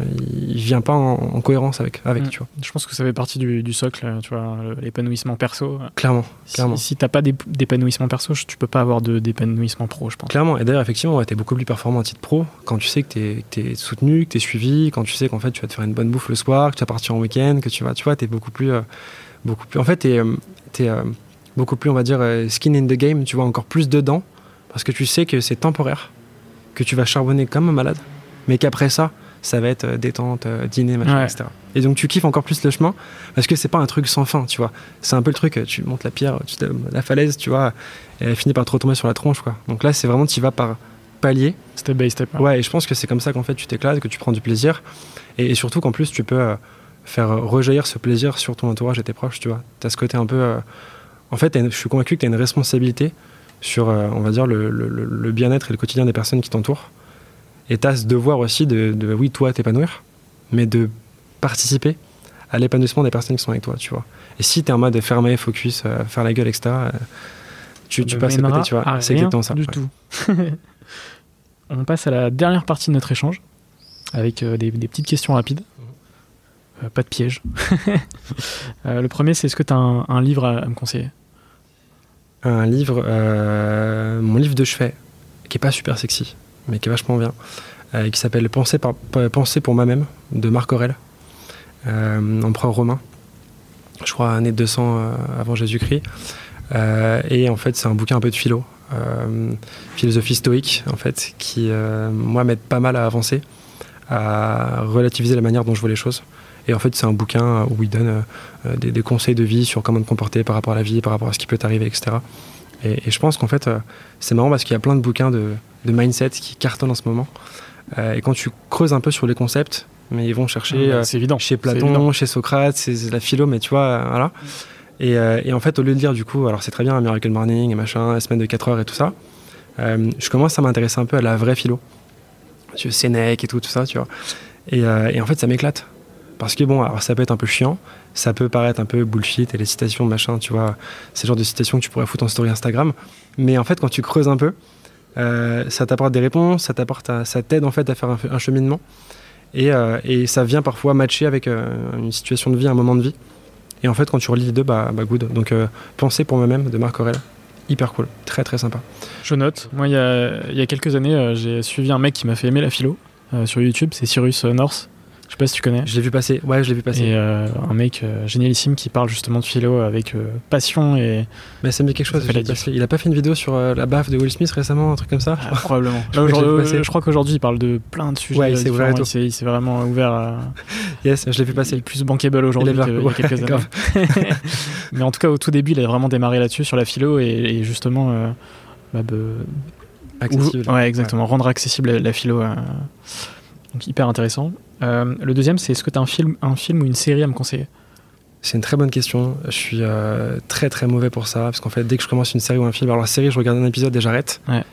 il vient pas en, en cohérence avec, avec mmh. tu vois. Je pense que ça fait partie du, du socle, tu vois, l'épanouissement perso. Clairement, si, clairement. Si t'as pas d'épanouissement perso, tu peux pas avoir de, d'épanouissement pro, je pense. Clairement, et d'ailleurs, effectivement, ouais, t'es beaucoup plus performant à titre pro quand tu sais que t'es, que t'es soutenu, que t'es suivi, quand tu sais qu'en fait tu vas te faire une bonne bouffe le soir, que tu vas partir en week-end, que tu vas, tu vois, t'es beaucoup plus, euh, beaucoup plus. En fait, t'es, euh, t'es euh, beaucoup plus, on va dire, euh, skin in the game, tu vois, encore plus dedans, parce que tu sais que c'est temporaire, que tu vas charbonner comme un malade, mais qu'après ça, ça va être détente, dîner, machin, ouais. et cetera. Et donc tu kiffes encore plus le chemin, parce que c'est pas un truc sans fin, tu vois. C'est un peu le truc, tu montes la pierre, tu te, la falaise, tu vois, et elle finit par te retomber sur la tronche, quoi. Donc là, c'est vraiment, tu vas par palier. Step by step. Ouais. ouais, et je pense que c'est comme ça qu'en fait, tu t'éclates, que tu prends du plaisir, et, et surtout qu'en plus, tu peux euh, faire rejaillir ce plaisir sur ton entourage et tes proches, tu vois. T'as ce côté un peu... Euh... En fait, une, je suis convaincu que t'as une responsabilité sur, euh, on va dire, le, le, le bien-être et le quotidien des personnes qui t'entourent. Et tu as ce devoir aussi de, de, oui, toi, t'épanouir, mais de participer à l'épanouissement des personnes qui sont avec toi, tu vois. Et si tu es en mode fermé, focus, euh, faire la gueule, et cetera, euh, tu, tu passes à côté, tu vois. C'est exactement ça. Du ouais. tout. On passe à la dernière partie de notre échange, avec euh, des, des petites questions rapides. Euh, pas de piège. euh, le premier, c'est est-ce que tu as un, un livre à, à me conseiller ? Un livre, euh, mon livre de chevet, qui est pas super sexy, mais qui est vachement bien, euh, qui s'appelle Penser, par, Penser pour moi-même, de Marc Aurèle, euh, empereur romain, je crois année deux cents euh, avant Jésus-Christ. Euh, et en fait, c'est un bouquin un peu de philo, euh, philosophie stoïque, en fait, qui, euh, moi, m'aide pas mal à avancer, à relativiser la manière dont je vois les choses. Et en fait, c'est un bouquin où il donne euh, des, des conseils de vie sur comment te comporter par rapport à la vie, par rapport à ce qui peut t'arriver, et cetera. Et, et je pense qu'en fait, euh, c'est marrant parce qu'il y a plein de bouquins de, de mindset qui cartonnent en ce moment. Euh, et quand tu creuses un peu sur les concepts, mais ils vont chercher euh, c'est évident. chez Platon, chez Socrate, c'est, c'est la philo, mais tu vois, euh, voilà. Et, euh, et en fait, au lieu de dire du coup, alors c'est très bien, Miracle Morning et machin, la semaine de quatre heures et tout ça, euh, je commence à m'intéresser un peu à la vraie philo. Tu vois, Sénèque et tout, tout ça, tu vois. Et, euh, et en fait, ça m'éclate. Parce que bon, alors ça peut être un peu chiant, ça peut paraître un peu bullshit et les citations, machin, tu vois, c'est le genre de citations que tu pourrais foutre en story Instagram. Mais en fait, quand tu creuses un peu, euh, ça t'apporte des réponses, ça t'apporte, à, ça t'aide en fait à faire un, un cheminement. Et, euh, et ça vient parfois matcher avec euh, une situation de vie, un moment de vie. Et en fait, quand tu relis les deux, bah, bah good. Donc, euh, Penser pour moi-même de Marc Aurèle, hyper cool, très très sympa. Je note. Moi, il y a, il y a quelques années, euh, j'ai suivi un mec qui m'a fait aimer la philo euh, sur YouTube, c'est Cyrus euh, North. Je sais pas si tu connais. Je l'ai vu passer, ouais, je l'ai vu passer. Et euh, un mec euh, génialissime qui parle justement de philo avec euh, passion et. Mais ça me dit quelque chose. Il a pas fait une vidéo sur euh, la baffe de Will Smith récemment, un truc comme ça. Ah, probablement. Là, je, je crois qu'aujourd'hui il parle de plein de sujets. Ouais, il s'est ouvert. Il s'est, il s'est vraiment ouvert. À... Yes, je l'ai vu passer. Il est plus bankable aujourd'hui qu'il y a quelques années. Mais en tout cas, au tout début, il a vraiment démarré là-dessus sur la philo et, et justement. Euh, bah, be... accessible. Ouais, exactement. Ouais. Rendre accessible la, la philo. Euh... Donc hyper intéressant. Euh, le deuxième, c'est est-ce que tu as un film, un film ou une série à me conseiller ? C'est une très bonne question. Je suis euh, très très mauvais pour ça, parce qu'en fait, dès que je commence une série ou un film, alors la série, je regarde un épisode et j'arrête. Ouais.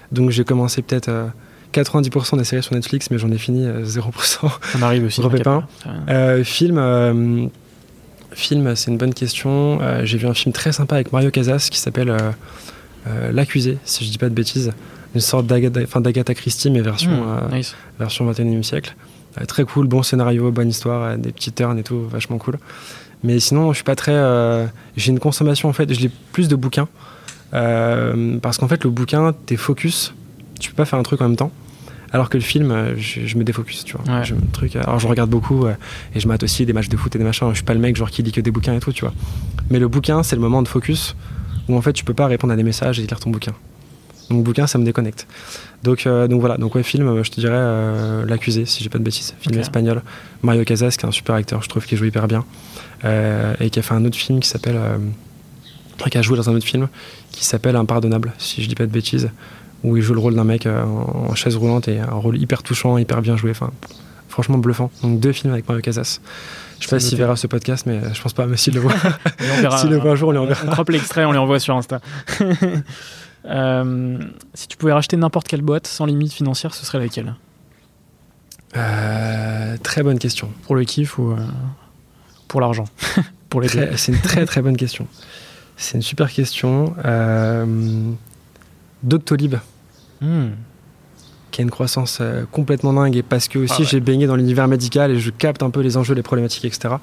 Donc j'ai commencé peut-être euh, quatre-vingt-dix pour cent des séries sur Netflix, mais j'en ai fini euh, zéro pour cent. On arrive aussi. Gros pépin. Euh, film, euh, film, c'est une bonne question. Euh, j'ai vu un film très sympa avec Mario Casas qui s'appelle euh, euh, L'Accusé, si je dis pas de bêtises. Une sorte d'Agatha, enfin, d'Agatha Christie, mais version, mmh, euh, nice. version vingt et unième siècle. Euh, très cool, bon scénario, bonne histoire, euh, des petits turns et tout, vachement cool. Mais sinon, je suis pas très. Euh, j'ai une consommation, en fait, je lis plus de bouquins. Euh, parce qu'en fait, le bouquin, t'es focus. Tu peux pas faire un truc en même temps. Alors que le film, euh, je, je me défocus, tu vois. Ouais. Je, truc, alors, je regarde beaucoup euh, et je mate aussi des matchs de foot et des machins. Je suis pas le mec genre qui lit que des bouquins et tout, tu vois. Mais le bouquin, c'est le moment de focus où en fait, tu peux pas répondre à des messages et lire ton bouquin. Donc, le bouquin, ça me déconnecte. Donc, euh, donc voilà. Donc, ouais, film, je te dirais euh, L'Accusé, si j'ai pas de bêtises. Film okay. espagnol. Mario Casas, qui est un super acteur, je trouve, qui joue hyper bien. Euh, et qui a fait un autre film qui s'appelle. Euh, qui a joué dans un autre film qui s'appelle Impardonnable, si je dis pas de bêtises, où il joue le rôle d'un mec euh, en chaise roulante et un rôle hyper touchant, hyper bien joué, enfin, franchement bluffant. Donc deux films avec Mario Casas. Je sais pas s'il verra ce podcast, mais je pense pas, mais s'il le voit, s'il le voit un jour, on lui enverra. On croppe l'extrait, on lui envoie sur Insta. euh, si tu pouvais racheter n'importe quelle boîte sans limite financière, ce serait laquelle ? euh, Très bonne question. Pour le kiff ou euh, pour l'argent ? Pour les très, deux. C'est une très très bonne question. C'est une super question. Euh, Doctolib, mmh. qui a une croissance euh, complètement dingue, et parce que aussi ah ouais. j'ai baigné dans l'univers médical et je capte un peu les enjeux, les problématiques, et cetera.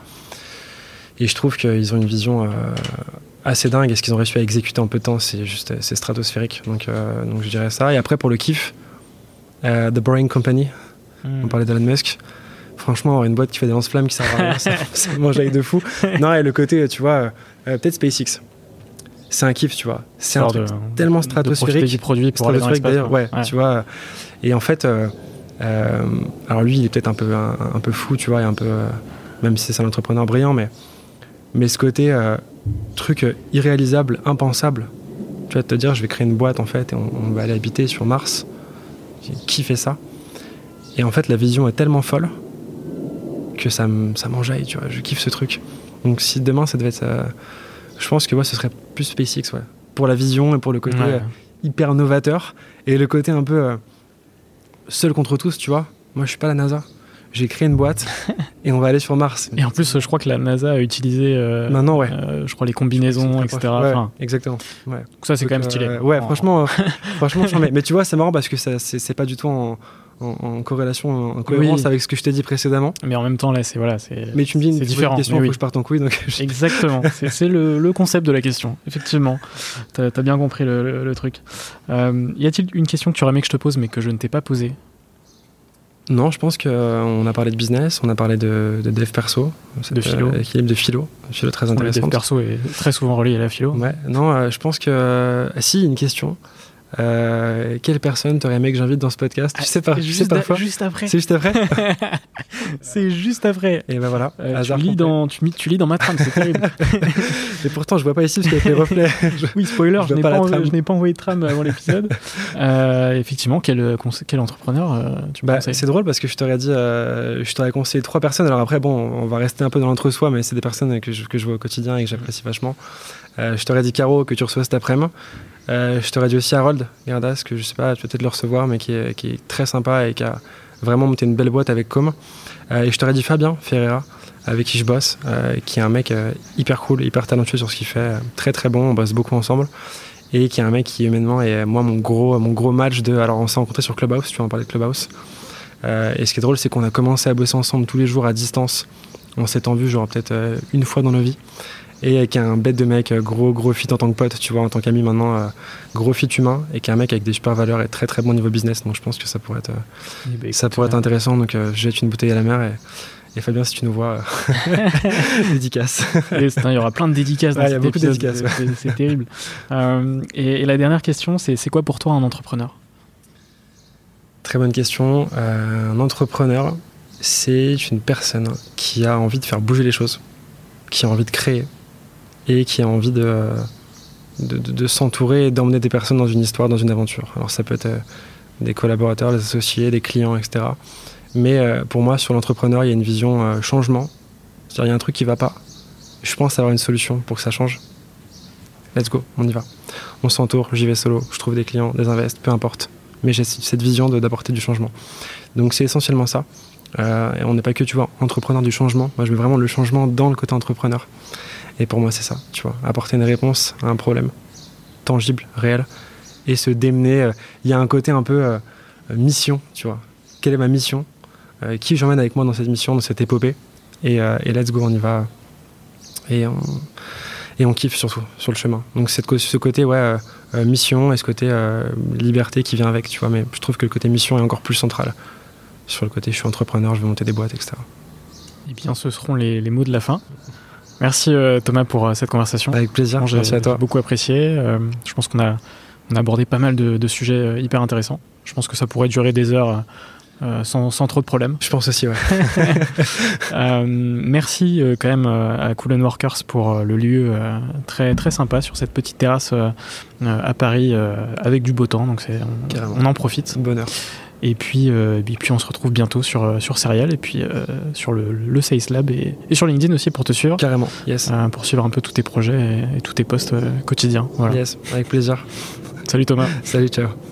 Et je trouve qu'ils ont une vision euh, assez dingue, et ce qu'ils ont réussi à exécuter en peu de temps, c'est juste c'est stratosphérique. Donc, euh, donc je dirais ça. Et après, pour le kiff, euh, The Boring Company, mmh. on parlait d'Elon Musk. Franchement, avoir une boîte qui fait des lance-flammes qui servent à rien, ça, ça me mange avec de fou. Non, et le côté, tu vois, euh, peut-être SpaceX. C'est un kiff, tu vois. C'est un truc de, tellement stratosphérique. Du produit pour aller dans l'espace, d'ailleurs, ouais, ouais, tu vois. Et en fait, euh, euh, alors lui, il est peut-être un peu, un, un peu fou, tu vois, et un peu, euh, même si c'est un entrepreneur brillant, mais, mais ce côté euh, truc irréalisable, impensable, tu vois, de te dire, je vais créer une boîte, en fait, et on, on va aller habiter sur Mars. Qui fait ça ? Et en fait, la vision est tellement folle que ça, ça m'enjaille, tu vois. Je kiffe ce truc. Donc si demain, ça devait être... Euh, je pense que ouais, ce serait plus SpaceX, ouais. Pour la vision et pour le côté ouais. euh, hyper novateur. Et le côté un peu euh, seul contre tous, tu vois. Moi, je suis pas la NASA. J'ai créé une boîte et on va aller sur Mars. Et en plus, je crois que la NASA a utilisé euh, maintenant, ouais. euh, je crois les combinaisons, et cetera. Ouais, enfin, exactement. Ouais. Donc ça, c'est donc, quand même stylé. Euh, ouais, oh. franchement, euh, franchement, mais, mais tu vois, c'est marrant parce que ça, c'est, c'est pas du tout en, en, en corrélation, en cohérence oui. avec ce que je t'ai dit précédemment. Mais en même temps, là, c'est voilà, c'est. Mais tu me dis une différente question, il oui. faut que je parte en couille, donc. Exactement. c'est, c'est le, le concept de la question. Effectivement, t'as, t'as bien compris le, le, le truc. Euh, y a-t-il une question que tu aurais aimé que je te pose, mais que je ne t'ai pas posée ? Non, je pense qu'on euh, a parlé de business, on a parlé de, de dev perso, de philo, euh, équilibre de philo, philo très intéressant. Le dev perso est très souvent relié à la philo. Ouais, non, euh, je pense que euh, si une question. Euh, quelle personne t'aurais aimé que j'invite dans ce podcast ? ah, Je sais pas. C'est je juste, sais parfois. juste après. C'est juste après. C'est juste après. Et ben voilà. Euh, tu, lis dans, tu, tu lis dans ma trame, c'est terrible. Et pourtant, je vois pas ici parce qu'avec les reflets. je, oui, spoiler, je, je, n'ai pas pas je n'ai pas envoyé de trame avant l'épisode. euh, effectivement, quel, quel entrepreneur euh, tu me bah, conseilles ? C'est drôle parce que je t'aurais dit, euh, je t'aurais conseillé trois personnes. Alors après, bon, on va rester un peu dans l'entre-soi, mais c'est des personnes que je, que je vois au quotidien et que j'apprécie vachement. Euh, je t'aurais dit Caro que tu reçois cet après-midi. Euh, je t'aurais dit aussi Harold Gardas, que je sais pas, tu vas peut-être le recevoir, mais qui est, qui est très sympa et qui a vraiment monté une belle boîte avec Com. Euh, et je t'aurais dit Fabien Ferreira, avec qui je bosse, euh, qui est un mec euh, hyper cool, hyper talentueux sur ce qu'il fait, euh, très très bon, on bosse beaucoup ensemble. Et qui est un mec qui humainement est moi mon gros, mon gros match de. Alors on s'est rencontrés sur Clubhouse, tu vas en parler de Clubhouse. Euh, et ce qui est drôle, c'est qu'on a commencé à bosser ensemble tous les jours à distance. On s'est en vu genre peut-être euh, une fois dans nos vies. Et avec un bête de mec, gros gros fit en tant que pote, tu vois, en tant qu'ami maintenant, euh, gros fit humain, et qui est un mec avec des super valeurs et très très bon niveau business, donc je pense que ça pourrait être, euh, bah, ça pourrait être intéressant, donc euh, je jette une bouteille à la mer, et, et Fabien, si tu nous vois, euh, dédicace. Il y aura plein de dédicaces dans ah, cet y a beaucoup épisode, de dédicaces, c'est, c'est, c'est terrible. Euh, et, et la dernière question, c'est, c'est quoi pour toi un entrepreneur ? Très bonne question. Euh, un entrepreneur, c'est une personne qui a envie de faire bouger les choses, qui a envie de créer, et qui a envie de, de, de, de s'entourer et d'emmener des personnes dans une histoire, dans une aventure. Alors ça peut être euh, des collaborateurs, des associés, des clients, et cetera. Mais euh, pour moi, sur l'entrepreneur, il y a une vision euh, changement. C'est-à-dire il y a un truc qui ne va pas. Je pense avoir une solution pour que ça change. Let's go, on y va. On s'entoure, j'y vais solo, je trouve des clients, des invests, peu importe. mais j'ai cette vision de, d'apporter du changement. Donc c'est essentiellement ça. Euh, et on n'est pas que, tu vois, entrepreneur du changement. Moi, je mets vraiment le changement dans le côté entrepreneur. Et pour moi, c'est ça, tu vois, apporter une réponse à un problème tangible, réel, et se démener. Il euh, y a un côté un peu euh, mission, tu vois. Quelle est ma mission, euh, qui j'emmène avec moi dans cette mission, dans cette épopée, et, euh, et let's go, on y va. Et on, et on kiffe surtout sur le chemin. Donc cette, ce côté ouais, euh, euh, mission et ce côté euh, liberté qui vient avec, tu vois. Mais je trouve que le côté mission est encore plus central. Sur le côté je suis entrepreneur, je vais monter des boîtes, et cetera. Eh bien, ce seront les, les mots de la fin. Merci euh, Thomas pour euh, cette conversation. Avec plaisir, bon, j'ai, merci à toi. J'ai beaucoup apprécié. Euh, je pense qu'on a, on a abordé pas mal de, de sujets euh, hyper intéressants. Je pense que ça pourrait durer des heures euh, sans, sans trop de problèmes. Je pense aussi, ouais. euh, merci euh, quand même euh, à Cool and Workers pour euh, le lieu euh, très, très sympa sur cette petite terrasse euh, euh, à Paris euh, avec du beau temps. Donc c'est, on, on en profite. Bonheur. Et puis, euh, et puis on se retrouve bientôt sur, sur Serial et puis euh, sur le, le Sales Lab et, et sur LinkedIn aussi pour te suivre. Carrément, yes. Euh, pour suivre un peu tous tes projets et, et tous tes posts euh, quotidiens. Voilà. Yes, avec plaisir. Salut Thomas. Salut, ciao.